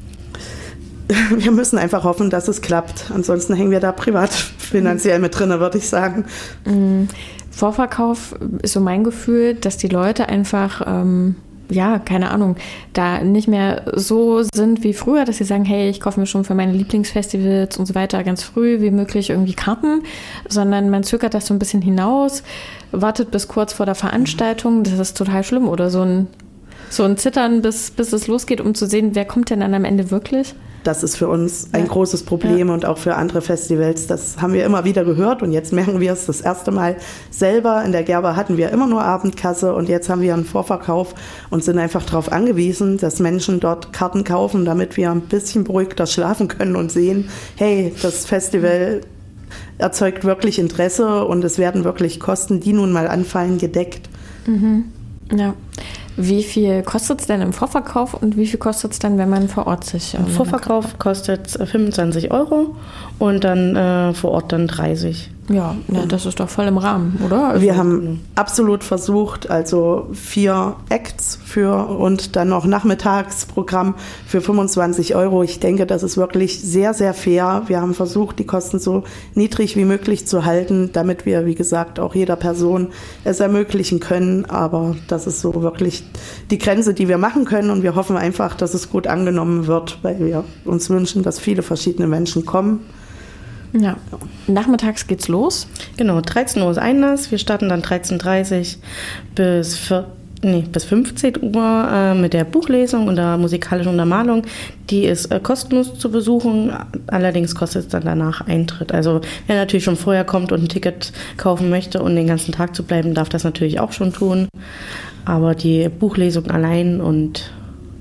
wir müssen einfach hoffen, dass es klappt. Ansonsten hängen wir da privat finanziell mit drin, würde ich sagen. Mhm. Vorverkauf ist so mein Gefühl, dass die Leute einfach, ähm, ja, keine Ahnung, da nicht mehr so sind wie früher, dass sie sagen, hey, ich kaufe mir schon für meine Lieblingsfestivals und so weiter ganz früh wie möglich irgendwie Karten, sondern man zögert das so ein bisschen hinaus, wartet bis kurz vor der Veranstaltung, das ist total schlimm oder so ein, so ein Zittern, bis, bis es losgeht, um zu sehen, wer kommt denn dann am Ende wirklich? Das ist für uns ein ja. großes Problem ja. und auch für andere Festivals. Das haben wir immer wieder gehört und jetzt merken wir es das erste Mal selber. In der Gerber hatten wir immer nur Abendkasse und jetzt haben wir einen Vorverkauf und sind einfach darauf angewiesen, dass Menschen dort Karten kaufen, damit wir ein bisschen beruhigter schlafen können und sehen, hey, das Festival erzeugt wirklich Interesse und es werden wirklich Kosten, die nun mal anfallen, gedeckt. Mhm. Ja. Wie viel kostet es denn im Vorverkauf und wie viel kostet es dann, wenn man vor Ort sich... Im Vorverkauf kostet es fünfundzwanzig Euro und dann äh, vor Ort dann dreißig. Ja, ja, das ist doch voll im Rahmen, oder? Also, wir haben absolut versucht, also vier Acts für und dann noch Nachmittagsprogramm für fünfundzwanzig Euro. Ich denke, das ist wirklich sehr, sehr fair. Wir haben versucht, die Kosten so niedrig wie möglich zu halten, damit wir, wie gesagt, auch jeder Person es ermöglichen können. Aber das ist so wirklich die Grenze, die wir machen können. Und wir hoffen einfach, dass es gut angenommen wird, weil wir uns wünschen, dass viele verschiedene Menschen kommen. Ja, nachmittags geht's los. Genau, dreizehn Uhr ist Einlass. Wir starten dann dreizehn Uhr dreißig bis, vier, nee, bis fünfzehn Uhr äh, mit der Buchlesung und der musikalischen Untermalung. Die ist äh, kostenlos zu besuchen, allerdings kostet es dann danach Eintritt. Also wer natürlich schon vorher kommt und ein Ticket kaufen möchte und den ganzen Tag zu bleiben, darf das natürlich auch schon tun. Aber die Buchlesung allein und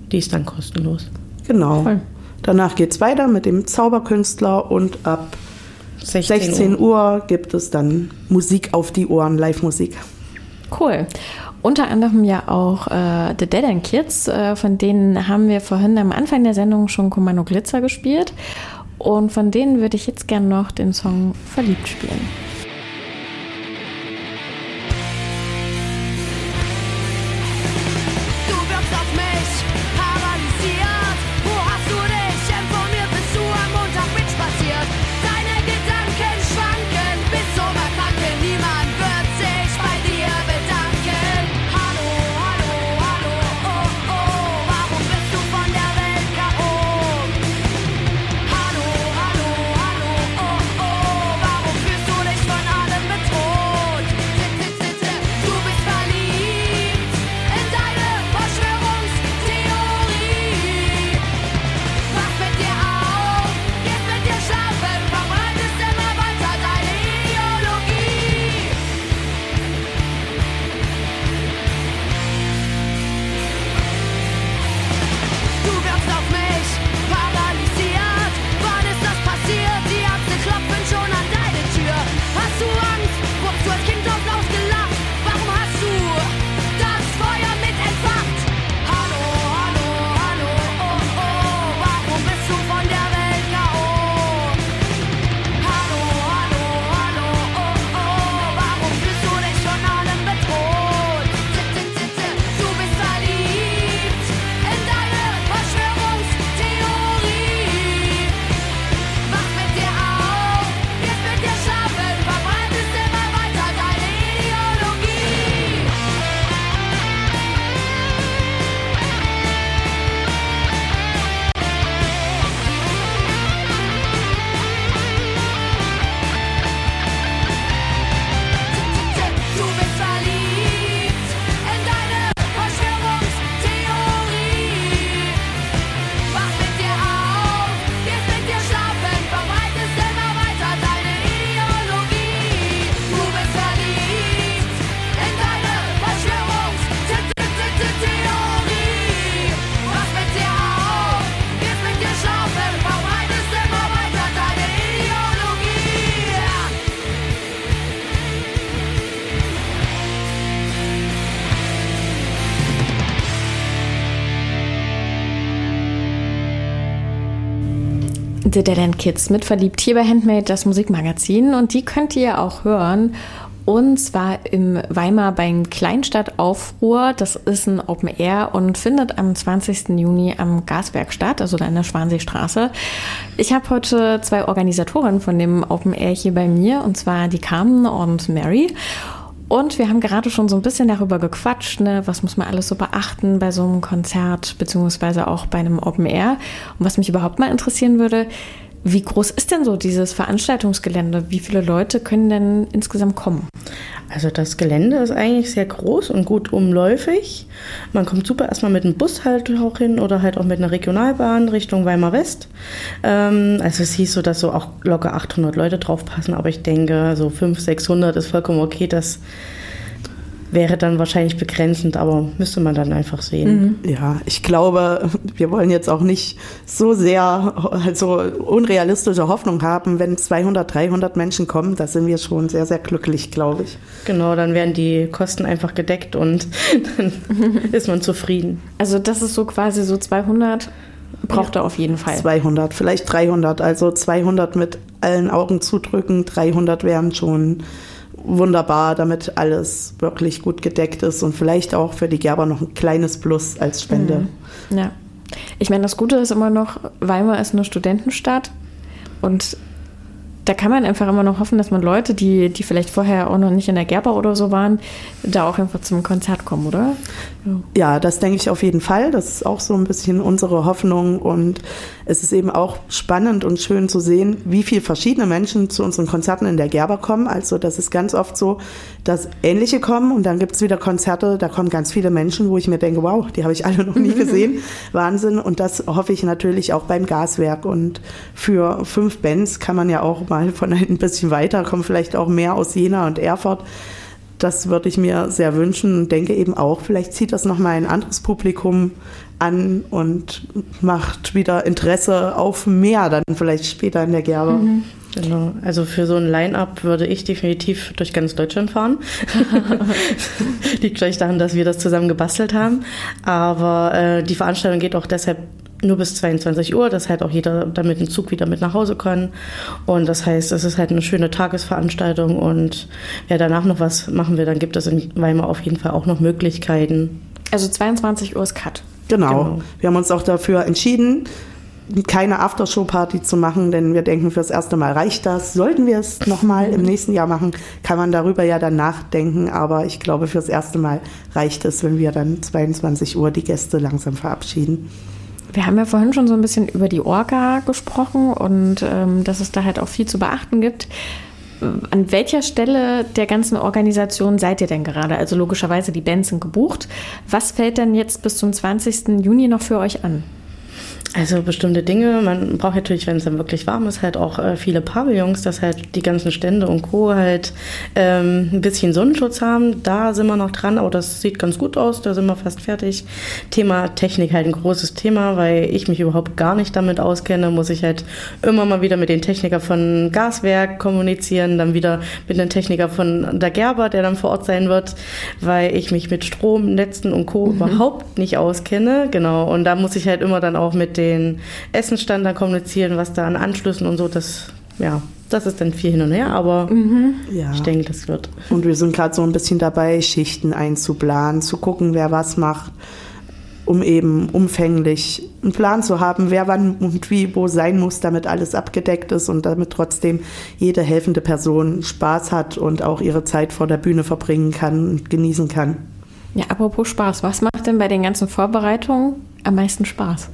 Die ist dann kostenlos. Genau. Voll. Danach geht es weiter mit dem Zauberkünstler und ab sechzehn Uhr gibt es dann Musik auf die Ohren, Live-Musik. Cool. Unter anderem ja auch äh, The Dead End Kids, äh, von denen haben wir vorhin am Anfang der Sendung schon Kommando Glitzer gespielt. Und von denen würde ich jetzt gerne noch den Song Verliebt spielen. Du wirkst auf mich paralysiert. Wo hast du dich informiert? Bist du am Montag mit spaziert? Deine Gedanken schwanken bis zum Erkranken. Niemand wird sich bei dir bedanken. Hallo, hallo, hallo, oh, oh. Warum bist du von der Welt K O? Hallo, hallo, hallo, oh, oh. Warum fühlst du dich von allem bedroht? Du bist verliebt in deine Verschwörungstheorie. Wach mit dir auf, gehst mit dir schlafen, verbreitest immer weiter deine Ideologie. Du wirkst auf mich paralysiert. Wann ist das passiert? Die Ärzte klopfen schon an deine Tür. Hast du Angst? Wurdest du als Kind oft ausgelacht? Warum hast du das Feuer mit entfacht? Hallo, hallo, hallo, oh, oh. Warum bist du von der Welt K O? Hallo, hallo, hallo, oh, oh. Warum fühlst du dich von allem bedroht? Du bist verliebt in deine Verschwörungstheorie. Wach mit dir auf, gehst mit dir schlafen, verbreitest immer weiter deine Ideologie. Du bist verliebt in deine Verschwörungstheorie. Wach mit dir auf, gehst mit dir schlafen, verbreitest immer weiter deine Ideologie. Du bist verliebt in deine Verschwörungstheorie. Wach mit dir auf, gehst mit dir schlafen, verbreitest immer weiter deine Ideologie. The Dead End Kids mit Verliebt hier bei Handmade, das Musikmagazin. Und die könnt ihr auch hören. Und zwar im Weimar beim Kleinstadtaufruhr. Das ist ein Open Air und findet am zwanzigsten Juni am Gaswerk statt, also da in der Schwanseestraße. Ich habe heute zwei Organisatoren von dem Open Air hier bei mir, und zwar die Carmen und Mary. Und wir haben gerade schon so ein bisschen darüber gequatscht, ne? Was muss man alles so beachten bei so einem Konzert, beziehungsweise auch bei einem Open Air. Und was mich überhaupt mal interessieren würde, wie groß ist denn so dieses Veranstaltungsgelände? Wie viele Leute können denn insgesamt kommen? Also das Gelände ist eigentlich sehr groß und gut umläufig. Man kommt super erstmal mit dem Bus halt auch hin oder halt auch mit einer Regionalbahn Richtung Weimar West. Ähm, also es hieß so, dass so auch locker achthundert Leute drauf passen, aber ich denke, so fünfhundert, sechshundert ist vollkommen okay. Das wäre dann wahrscheinlich begrenzend, aber müsste man dann einfach sehen. Mhm. Ja, ich glaube, wir wollen jetzt auch nicht so sehr, also unrealistische Hoffnung haben, wenn zweihundert, dreihundert Menschen kommen, da sind wir schon sehr, sehr glücklich, glaube ich. Genau, dann werden die Kosten einfach gedeckt und dann ist man zufrieden. Also das ist so quasi so zweihundert, braucht er auf jeden Fall. zweihundert, vielleicht dreihundert, also zweihundert mit allen Augen zudrücken, dreihundert wären schon wunderbar, damit alles wirklich gut gedeckt ist und vielleicht auch für die Gerber noch ein kleines Plus als Spende. Mhm. Ja, ich meine, das Gute ist immer noch, Weimar ist eine Studentenstadt und da kann man einfach immer noch hoffen, dass man Leute, die, die vielleicht vorher auch noch nicht in der Gerber oder so waren, da auch einfach zum Konzert kommen, oder? Ja, ja, das denke ich auf jeden Fall. Das ist auch so ein bisschen unsere Hoffnung und es ist eben auch spannend und schön zu sehen, wie viele verschiedene Menschen zu unseren Konzerten in der Gerber kommen. Also das ist ganz oft so, dass ähnliche kommen und dann gibt es wieder Konzerte, da kommen ganz viele Menschen, wo ich mir denke, wow, die habe ich alle noch nie gesehen. Wahnsinn. Und das hoffe ich natürlich auch beim Gaswerk. Und für fünf Bands kann man ja auch mal von ein bisschen weiter, kommen vielleicht auch mehr aus Jena und Erfurt. Das würde ich mir sehr wünschen und denke eben auch, vielleicht zieht das nochmal ein anderes Publikum an und macht wieder Interesse auf mehr, dann vielleicht später in der Gerber. Mhm. Genau, also für so ein Line-Up würde ich definitiv durch ganz Deutschland fahren. Liegt vielleicht daran, dass wir das zusammen gebastelt haben. Aber äh, die Veranstaltung geht auch deshalb nur bis zweiundzwanzig Uhr, dass halt auch jeder damit einen Zug wieder mit nach Hause kann. Und das heißt, es ist halt eine schöne Tagesveranstaltung und wer danach noch was machen will, dann gibt es in Weimar auf jeden Fall auch noch Möglichkeiten. Also zweiundzwanzig Uhr ist Cut. Genau. Genau. Wir haben uns auch dafür entschieden, keine Aftershow-Party zu machen, denn wir denken, fürs erste Mal reicht das. Sollten wir es nochmal im nächsten Jahr machen, kann man darüber ja dann nachdenken. Aber ich glaube, fürs erste Mal reicht es, wenn wir dann zweiundzwanzig Uhr die Gäste langsam verabschieden. Wir haben ja vorhin schon so ein bisschen über die Orga gesprochen und ähm, dass es da halt auch viel zu beachten gibt. An welcher Stelle der ganzen Organisation seid ihr denn gerade? Also logischerweise, die Bands sind gebucht. Was fällt denn jetzt bis zum zwanzigsten Juni noch für euch an? Also bestimmte Dinge, man braucht natürlich, wenn es dann wirklich warm ist, halt auch äh, viele Pavillons, dass halt die ganzen Stände und Co. halt ähm, ein bisschen Sonnenschutz haben. Da sind wir noch dran, aber das sieht ganz gut aus, da sind wir fast fertig. Thema Technik halt ein großes Thema, weil ich mich überhaupt gar nicht damit auskenne, muss ich halt immer mal wieder mit den Technikern von Gaswerk kommunizieren, dann wieder mit den Technikern von der Gerber, der dann vor Ort sein wird, weil ich mich mit Strom, Netzen und Co. Mhm. überhaupt nicht auskenne. Genau, und da muss ich halt immer dann auch mit den Essenstand dann kommunizieren, was da an Anschlüssen und so, das, ja, das ist dann viel hin und her, aber mhm. ja. ich denke, das wird. Und wir sind gerade so ein bisschen dabei, Schichten einzuplanen, zu gucken, wer was macht, um eben umfänglich einen Plan zu haben, wer wann und wie wo sein muss, damit alles abgedeckt ist und damit trotzdem jede helfende Person Spaß hat und auch ihre Zeit vor der Bühne verbringen kann und genießen kann. Ja, apropos Spaß, was macht denn bei den ganzen Vorbereitungen am meisten Spaß?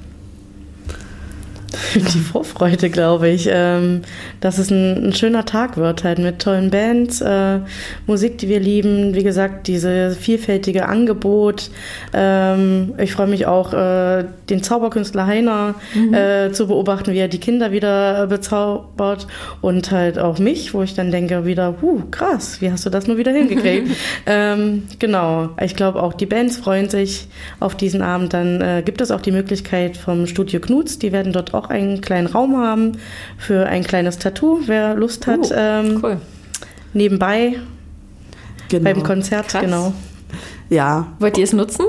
Die Vorfreude, glaube ich, ähm, dass es ein, ein schöner Tag wird, halt mit tollen Bands, äh, Musik, die wir lieben, wie gesagt, dieses vielfältige Angebot. Ähm, ich freue mich auch, äh, den Zauberkünstler Heiner mhm. äh, zu beobachten, wie er die Kinder wieder bezaubert und halt auch mich, wo ich dann denke wieder, huh, krass, wie hast du das nur wieder hingekriegt? ähm, genau, ich glaube auch die Bands freuen sich auf diesen Abend. Dann äh, gibt es auch die Möglichkeit vom Studio Knuts, die werden dort auch einen kleinen Raum haben für ein kleines Tattoo, wer Lust hat. Uh, ähm, cool. Nebenbei genau. beim Konzert, Krass. Genau. Ja. Wollt ihr es nutzen?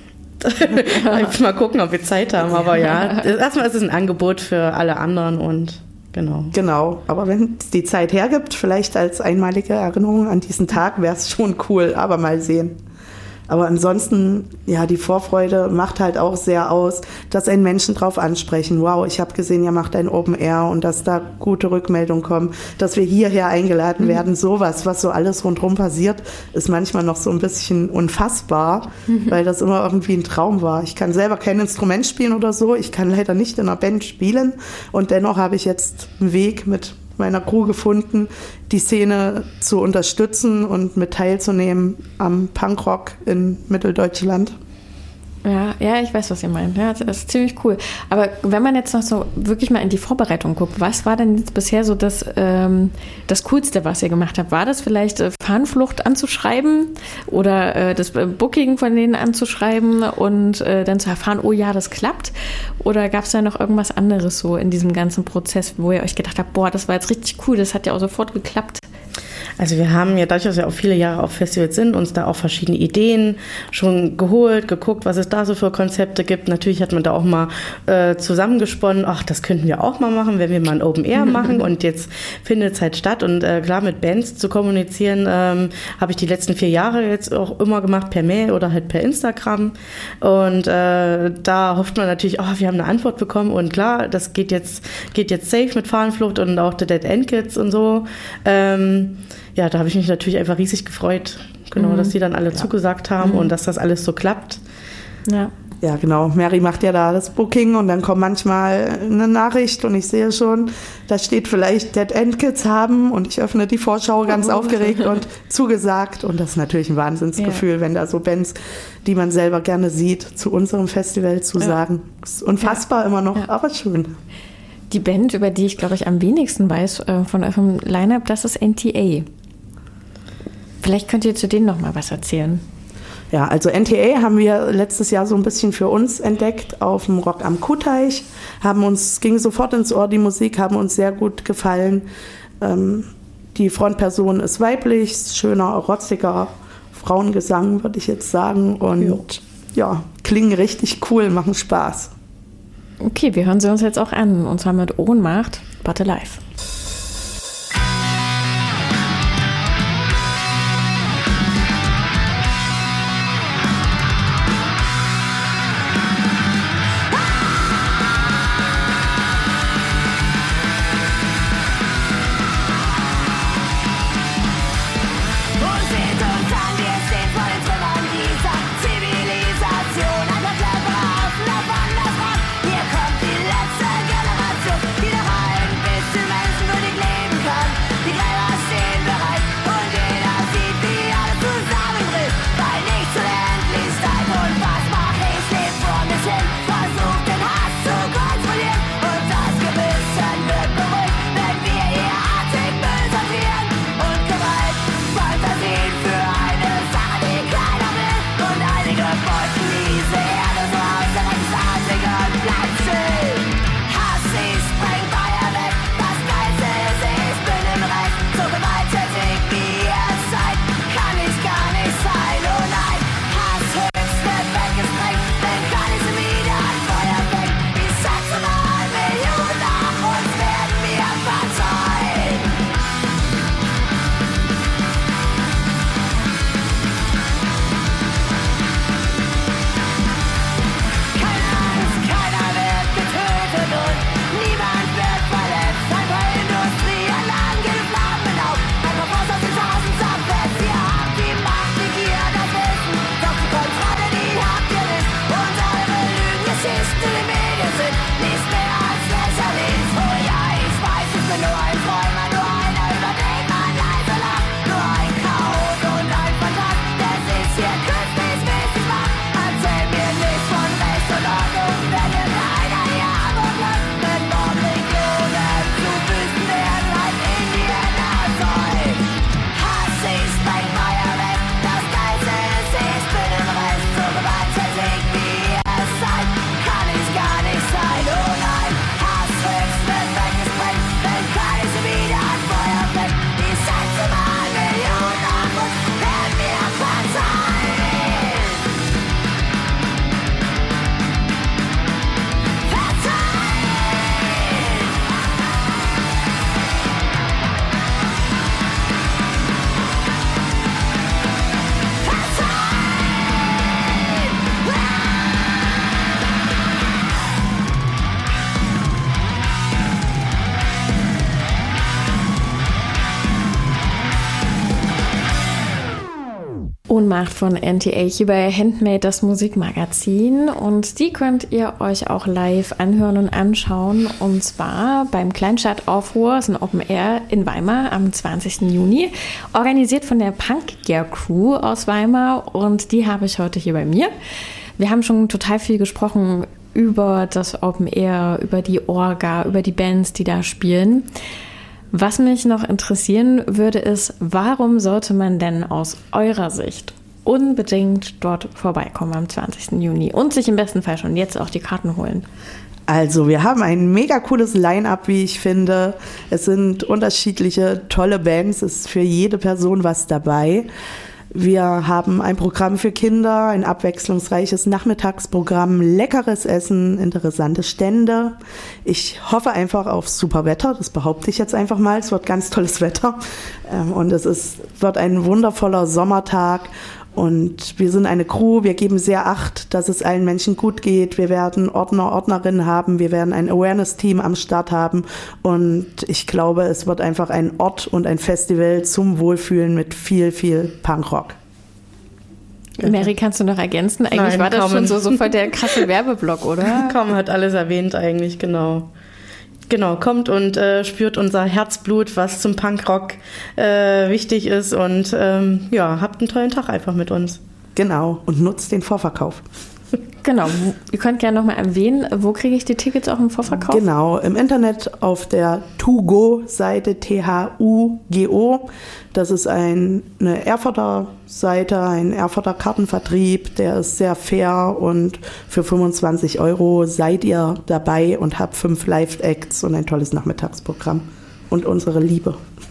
Mal gucken, ob wir Zeit haben, aber ja. Erstmal ist es ein Angebot für alle anderen und genau. Genau, aber wenn es die Zeit hergibt, vielleicht als einmalige Erinnerung an diesen Tag, wäre es schon cool, aber mal sehen. Aber ansonsten, ja, die Vorfreude macht halt auch sehr aus, dass einen Menschen drauf ansprechen. Wow, ich habe gesehen, ihr macht ein Open Air und dass da gute Rückmeldungen kommen, dass wir hierher eingeladen mhm. werden. Sowas, was so alles rundherum passiert, ist manchmal noch so ein bisschen unfassbar, mhm. weil das immer irgendwie ein Traum war. Ich kann selber kein Instrument spielen oder so. Ich kann leider nicht in einer Band spielen und dennoch habe ich jetzt einen Weg mit meiner Crew gefunden, die Szene zu unterstützen und mit teilzunehmen am Punkrock in Mitteldeutschland. Ja, ja, ich weiß, was ihr meint. Ja, das ist ziemlich cool. Aber wenn man jetzt noch so wirklich mal in die Vorbereitung guckt, was war denn jetzt bisher so das, ähm, das Coolste, was ihr gemacht habt? War das vielleicht äh, Fahnenflucht anzuschreiben oder äh, das Booking von denen anzuschreiben und äh, dann zu erfahren, oh ja, das klappt? Oder gab es da noch irgendwas anderes so in diesem ganzen Prozess, wo ihr euch gedacht habt, boah, das war jetzt richtig cool, das hat ja auch sofort geklappt? Also wir haben ja, dadurch, dass wir auch viele Jahre auf Festivals sind, uns da auch verschiedene Ideen schon geholt, geguckt, was es da so für Konzepte gibt. Natürlich hat man da auch mal äh, zusammengesponnen, ach, das könnten wir auch mal machen, wenn wir mal ein Open Air machen und jetzt findet es halt statt. Und äh, klar, mit Bands zu kommunizieren, ähm, habe ich die letzten vier Jahre jetzt auch immer gemacht, per Mail oder halt per Instagram. Und äh, da hofft man natürlich, oh, wir haben eine Antwort bekommen und klar, das geht jetzt, geht jetzt safe mit Fahnenflucht und auch The Dead End Kids und so. Ähm, Ja, da habe ich mich natürlich einfach riesig gefreut, genau, mhm. dass die dann alle ja. zugesagt haben mhm. und dass das alles so klappt. Ja. Ja, genau. Mary macht ja da das Booking und dann kommt manchmal eine Nachricht und ich sehe schon, da steht vielleicht Dead End Kids haben und ich öffne die Vorschau ganz oh. aufgeregt und zugesagt und das ist natürlich ein Wahnsinnsgefühl, ja. wenn da so Bands, die man selber gerne sieht, zu unserem Festival zusagen. Ja. Ist unfassbar ja. immer noch, ja. aber schön. Die Band, über die ich, glaube ich, am wenigsten weiß äh, von eurem Line-Up, das ist N T A. Vielleicht könnt ihr zu denen noch mal was erzählen. Ja, also N T A haben wir letztes Jahr so ein bisschen für uns entdeckt auf dem Rock am Kuhteich, haben uns, ging sofort ins Ohr, die Musik, haben uns sehr gut gefallen. Ähm, die Frontperson ist weiblich, schöner, rotziger Frauengesang, würde ich jetzt sagen, und ja. ja, klingen richtig cool, machen Spaß. Okay, wir hören sie uns jetzt auch an, und zwar mit Ohnmacht, but alive. Ohnmacht von N T A hier bei Handmade, das Musikmagazin. Und die könnt ihr euch auch live anhören und anschauen. Und zwar beim Kleinstadt-Aufruhr, das ist ein Open Air in Weimar am zwanzigsten Juni. Organisiert von der Punk Gear Crew aus Weimar. Und die habe ich heute hier bei mir. Wir haben schon total viel gesprochen über das Open Air, über die Orga, über die Bands, die da spielen. Was mich noch interessieren würde, ist, warum sollte man denn aus eurer Sicht unbedingt dort vorbeikommen am zwanzigsten Juni und sich im besten Fall schon jetzt auch die Karten holen? Also wir haben ein mega cooles Line-Up, wie ich finde. Es sind unterschiedliche tolle Bands, es ist für jede Person was dabei. Wir haben ein Programm für Kinder, ein abwechslungsreiches Nachmittagsprogramm, leckeres Essen, interessante Stände. Ich hoffe einfach auf super Wetter, das behaupte ich jetzt einfach mal. Es wird ganz tolles Wetter und es ist, wird ein wundervoller Sommertag. Und wir sind eine Crew, wir geben sehr Acht, dass es allen Menschen gut geht. Wir werden Ordner, Ordnerinnen haben, wir werden ein Awareness-Team am Start haben. Und ich glaube, es wird einfach ein Ort und ein Festival zum Wohlfühlen mit viel, viel Punkrock. Mary, kannst du noch ergänzen? Eigentlich Nein, war das kaum. schon so, so voll der krasse Werbeblock, oder? Kaum hat alles erwähnt eigentlich, genau. Genau, kommt und äh, spürt unser Herzblut, was zum Punkrock äh, wichtig ist und ähm, ja, habt einen tollen Tag einfach mit uns. Genau, und nutzt den Vorverkauf. Genau, ihr könnt gerne nochmal erwähnen, wo kriege ich die Tickets auch im Vorverkauf? Genau, im Internet auf der Tugo-Seite, T H U G O. Das ist ein, eine Erfurter Seite, ein Erfurter Kartenvertrieb, der ist sehr fair und für fünfundzwanzig Euro seid ihr dabei und habt fünf Live-Acts und ein tolles Nachmittagsprogramm und unsere Liebe.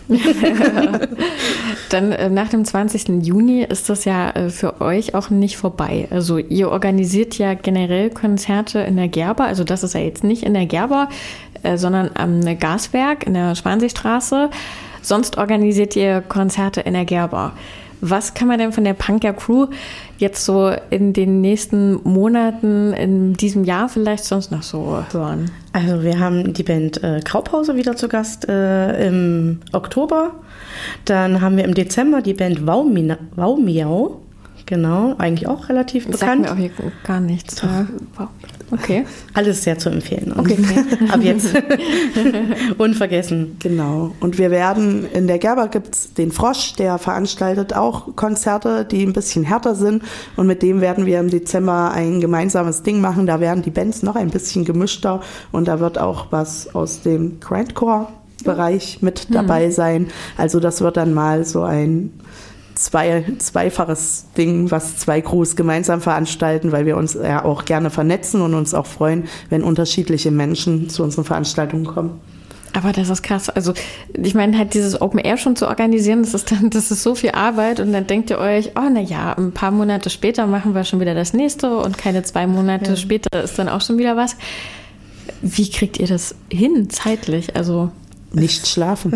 Dann äh, nach dem zwanzigsten Juni ist das ja äh, für euch auch nicht vorbei. Also ihr organisiert ja generell Konzerte in der Gerber, also das ist ja jetzt nicht in der Gerber, äh, sondern am Gaswerk in der Schwanseestraße. Sonst organisiert ihr Konzerte in der Gerber. Was kann man denn von der Punker Crew jetzt so in den nächsten Monaten, in diesem Jahr vielleicht sonst noch so hören? Also wir haben die Band äh, Graupause wieder zu Gast äh, im Oktober. Dann haben wir im Dezember die Band Waumina, Waumiau. Genau, eigentlich auch relativ Das bekannt. sagt mir auch hier gar nichts. Ja. Wow. Okay. Alles sehr zu empfehlen. Okay. Ab jetzt. Unvergessen. Genau. Und wir werden, in der Gerber gibt es den Frosch, der veranstaltet auch Konzerte, die ein bisschen härter sind. Und mit dem werden wir im Dezember ein gemeinsames Ding machen. Da werden die Bands noch ein bisschen gemischter und da wird auch was aus dem Grindcore-Bereich mit dabei sein. Also das wird dann mal so ein Zwei, zweifaches Ding, was zwei Crews gemeinsam veranstalten, weil wir uns ja auch gerne vernetzen und uns auch freuen, wenn unterschiedliche Menschen zu unseren Veranstaltungen kommen. Aber das ist krass. Also ich meine, halt dieses Open Air schon zu organisieren, das ist dann, das ist so viel Arbeit und dann denkt ihr euch, oh na ja, ein paar Monate später machen wir schon wieder das nächste und keine zwei Monate ja. später ist dann auch schon wieder was. Wie kriegt ihr das hin zeitlich? Also nicht schlafen.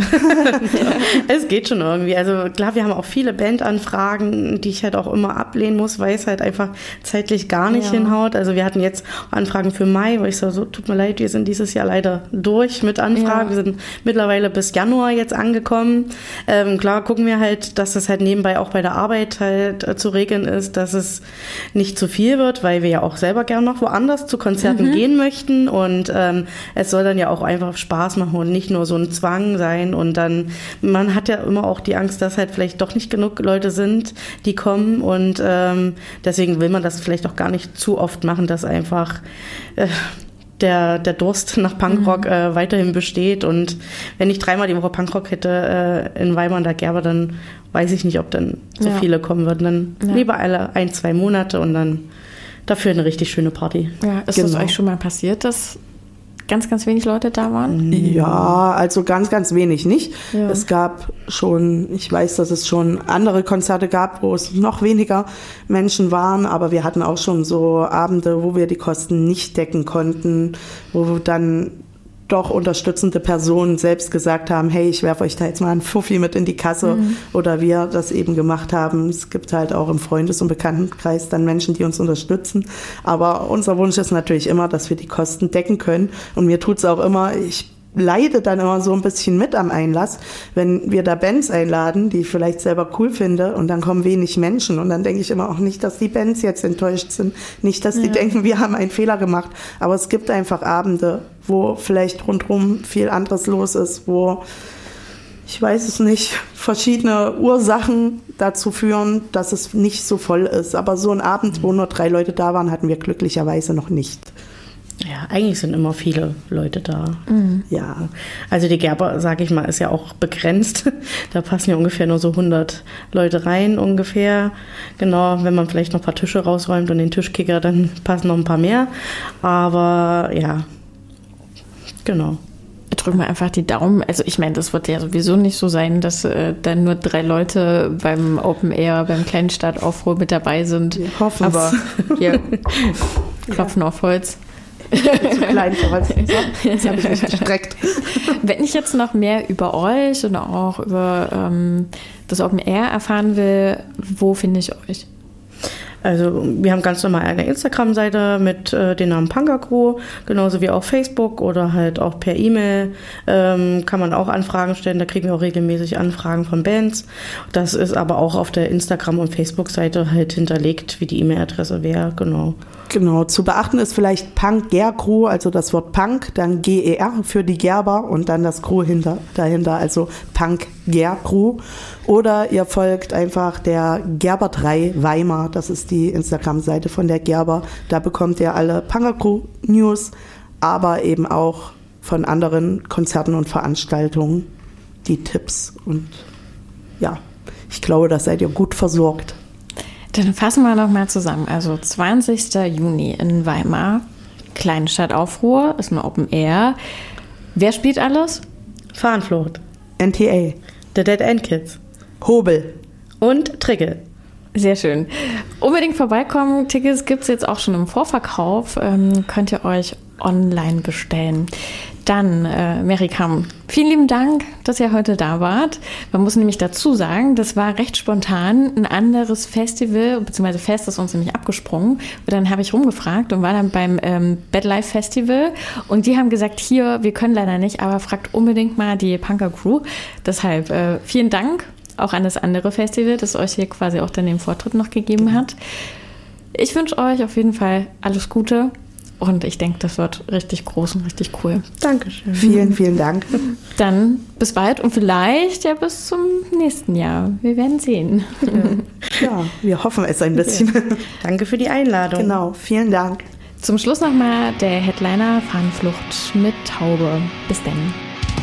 Es geht schon irgendwie. Also klar, wir haben auch viele Bandanfragen, die ich halt auch immer ablehnen muss, weil es halt einfach zeitlich gar nicht ja. hinhaut. Also wir hatten jetzt Anfragen für Mai, wo ich so, so, tut mir leid, wir sind dieses Jahr leider durch mit Anfragen. Ja. Wir sind mittlerweile bis Januar jetzt angekommen. Ähm, klar gucken wir halt, dass das halt nebenbei auch bei der Arbeit halt äh, zu regeln ist, dass es nicht zu viel wird, weil wir ja auch selber gerne noch woanders zu Konzerten mhm. gehen möchten und ähm, es soll dann ja auch einfach Spaß machen und nicht nur so ein Zwang sein und dann, man hat ja immer auch die Angst, dass halt vielleicht doch nicht genug Leute sind, die kommen und ähm, deswegen will man das vielleicht auch gar nicht zu oft machen, dass einfach äh, der, der Durst nach Punkrock mhm. äh, weiterhin besteht und wenn ich dreimal die Woche Punkrock hätte äh, in Weimar und der Gerber, dann weiß ich nicht, ob dann so ja. viele kommen würden. Dann ja. lieber alle ein, zwei Monate und dann dafür eine richtig schöne Party. Ja, ist genau. das euch schon mal passiert, dass ganz, ganz wenig Leute da waren? Ja, also ganz, ganz wenig nicht. Ja. Es gab schon, ich weiß, dass es schon andere Konzerte gab, wo es noch weniger Menschen waren, aber wir hatten auch schon so Abende, wo wir die Kosten nicht decken konnten, wo dann doch unterstützende Personen selbst gesagt haben, hey, ich werfe euch da jetzt mal einen Fuffi mit in die Kasse mhm. oder wir das eben gemacht haben. Es gibt halt auch im Freundes- und Bekanntenkreis dann Menschen, die uns unterstützen. Aber unser Wunsch ist natürlich immer, dass wir die Kosten decken können. Und mir tut's auch immer, ich leide dann immer so ein bisschen mit am Einlass, wenn wir da Bands einladen, die ich vielleicht selber cool finde und dann kommen wenig Menschen und dann denke ich immer auch nicht, dass die Bands jetzt enttäuscht sind, nicht, dass die ja. denken, wir haben einen Fehler gemacht, aber es gibt einfach Abende, wo vielleicht rundherum viel anderes los ist, wo, ich weiß es nicht, verschiedene Ursachen dazu führen, dass es nicht so voll ist, aber so ein Abend, wo nur drei Leute da waren, hatten wir glücklicherweise noch nicht. Ja, eigentlich sind immer viele Leute da. Mhm. Ja, also die Gerber, sage ich mal, ist ja auch begrenzt. Da passen ja ungefähr nur so hundert Leute rein ungefähr. Genau, wenn man vielleicht noch ein paar Tische rausräumt und den Tischkicker, dann passen noch ein paar mehr. Aber ja, genau. Drücken wir einfach die Daumen. Also ich meine, das wird ja sowieso nicht so sein, dass äh, dann nur drei Leute beim Open Air, beim Kleinstadtaufruhr mit dabei sind. Wir hoffen Aber hier klopfen ja. auf Holz. Zu klein für Holz. So, jetzt habe ich mich gestreckt. Wenn ich jetzt noch mehr über euch und auch über ähm, das Open Air erfahren will, wo finde ich euch? Also wir haben ganz normal eine Instagram-Seite mit äh, dem Namen Punker Crew, genauso wie auch Facebook oder halt auch per E-Mail ähm, kann man auch Anfragen stellen. Da kriegen wir auch regelmäßig Anfragen von Bands. Das ist aber auch auf der Instagram- und Facebook-Seite halt hinterlegt, wie die E-Mail-Adresse wäre, genau. Genau, zu beachten ist vielleicht Punker Crew, also das Wort Punk, dann G E R für die Gerber und dann das Crew hinter, dahinter, also Punk Ger-Crew. Oder ihr folgt einfach der Gerber drei Weimar. Das ist die Instagram-Seite von der Gerber. Da bekommt ihr alle Punker-Crew-News, aber eben auch von anderen Konzerten und Veranstaltungen die Tipps. Und ja, ich glaube, da seid ihr gut versorgt. Dann fassen wir nochmal zusammen. Also zwanzigster Juni in Weimar, Kleinstadtaufruhr, ist ein Open Air. Wer spielt alles? Fahnenflucht, N T A, The Dead End Kids Hobel und Trickel. Sehr schön. Unbedingt vorbeikommen. Tickets gibt es jetzt auch schon im Vorverkauf. Ähm, könnt ihr euch online bestellen. Dann, äh, Merikam, vielen lieben Dank, dass ihr heute da wart. Man muss nämlich dazu sagen, das war recht spontan ein anderes Festival, beziehungsweise Fest ist uns nämlich abgesprungen. Und dann habe ich rumgefragt und war dann beim ähm, Bad Life Festival und die haben gesagt, hier, wir können leider nicht, aber fragt unbedingt mal die Punker Crew. Deshalb äh, vielen Dank auch an das andere Festival, das euch hier quasi auch dann den Vortritt noch gegeben hat. Ich wünsche euch auf jeden Fall alles Gute. Und ich denke, das wird richtig groß und richtig cool. Dankeschön. Vielen, vielen Dank. Dann bis bald und vielleicht ja bis zum nächsten Jahr. Wir werden sehen. Ja, wir hoffen es ein bisschen. Ja. Danke für die Einladung. Genau, vielen Dank. Zum Schluss nochmal der Headliner Fahnenflucht mit Taube. Bis dann.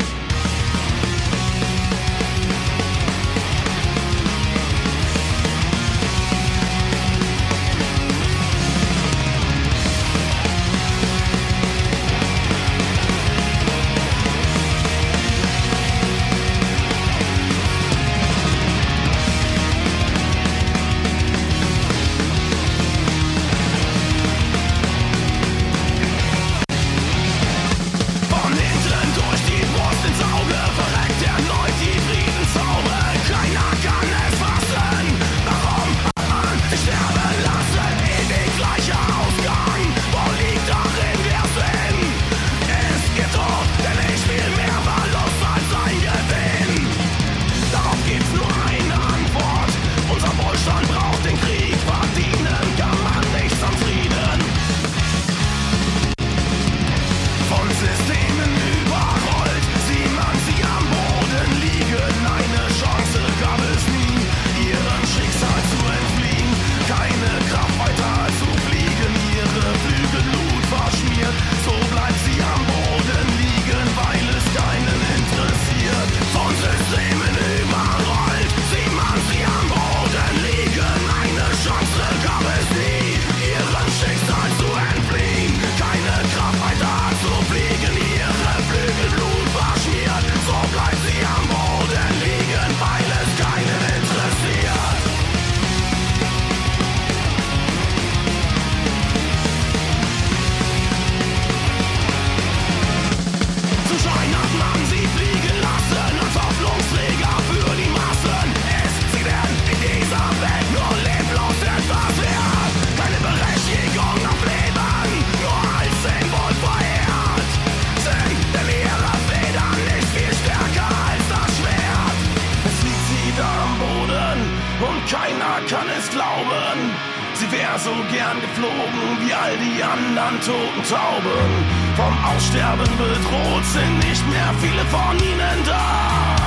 kann es glauben, sie wär so gern geflogen wie all die anderen toten Tauben. Vom Aussterben bedroht sind nicht mehr viele von ihnen da.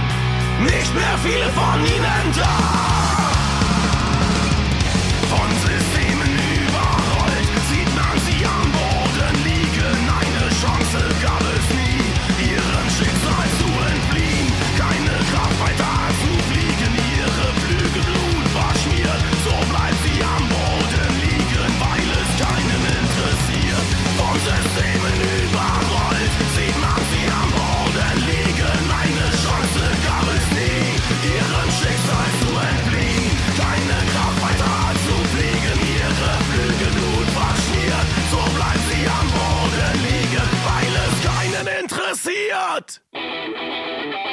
Nicht mehr viele von ihnen da. Von Systemen überrollt, sieht man sie am Boden liegen. Eine Chance gab es nie, ihrem Schicksal zu entfliehen. Keine Kraft weiter zu fliegen, ihre Flügel Blut verschmiert. So bleibt sie am Boden liegen, weil es keinen interessiert. Von Systemen überrollt, sieht man sie am Boden liegen. Eine Chance gab es nie, ihrem Schicksal zu entfliehen. Keine Kraft weiter zu fliegen, ihre Flügel Blut verschmiert. So bleibt sie am Boden liegen, weil es keinen interessiert.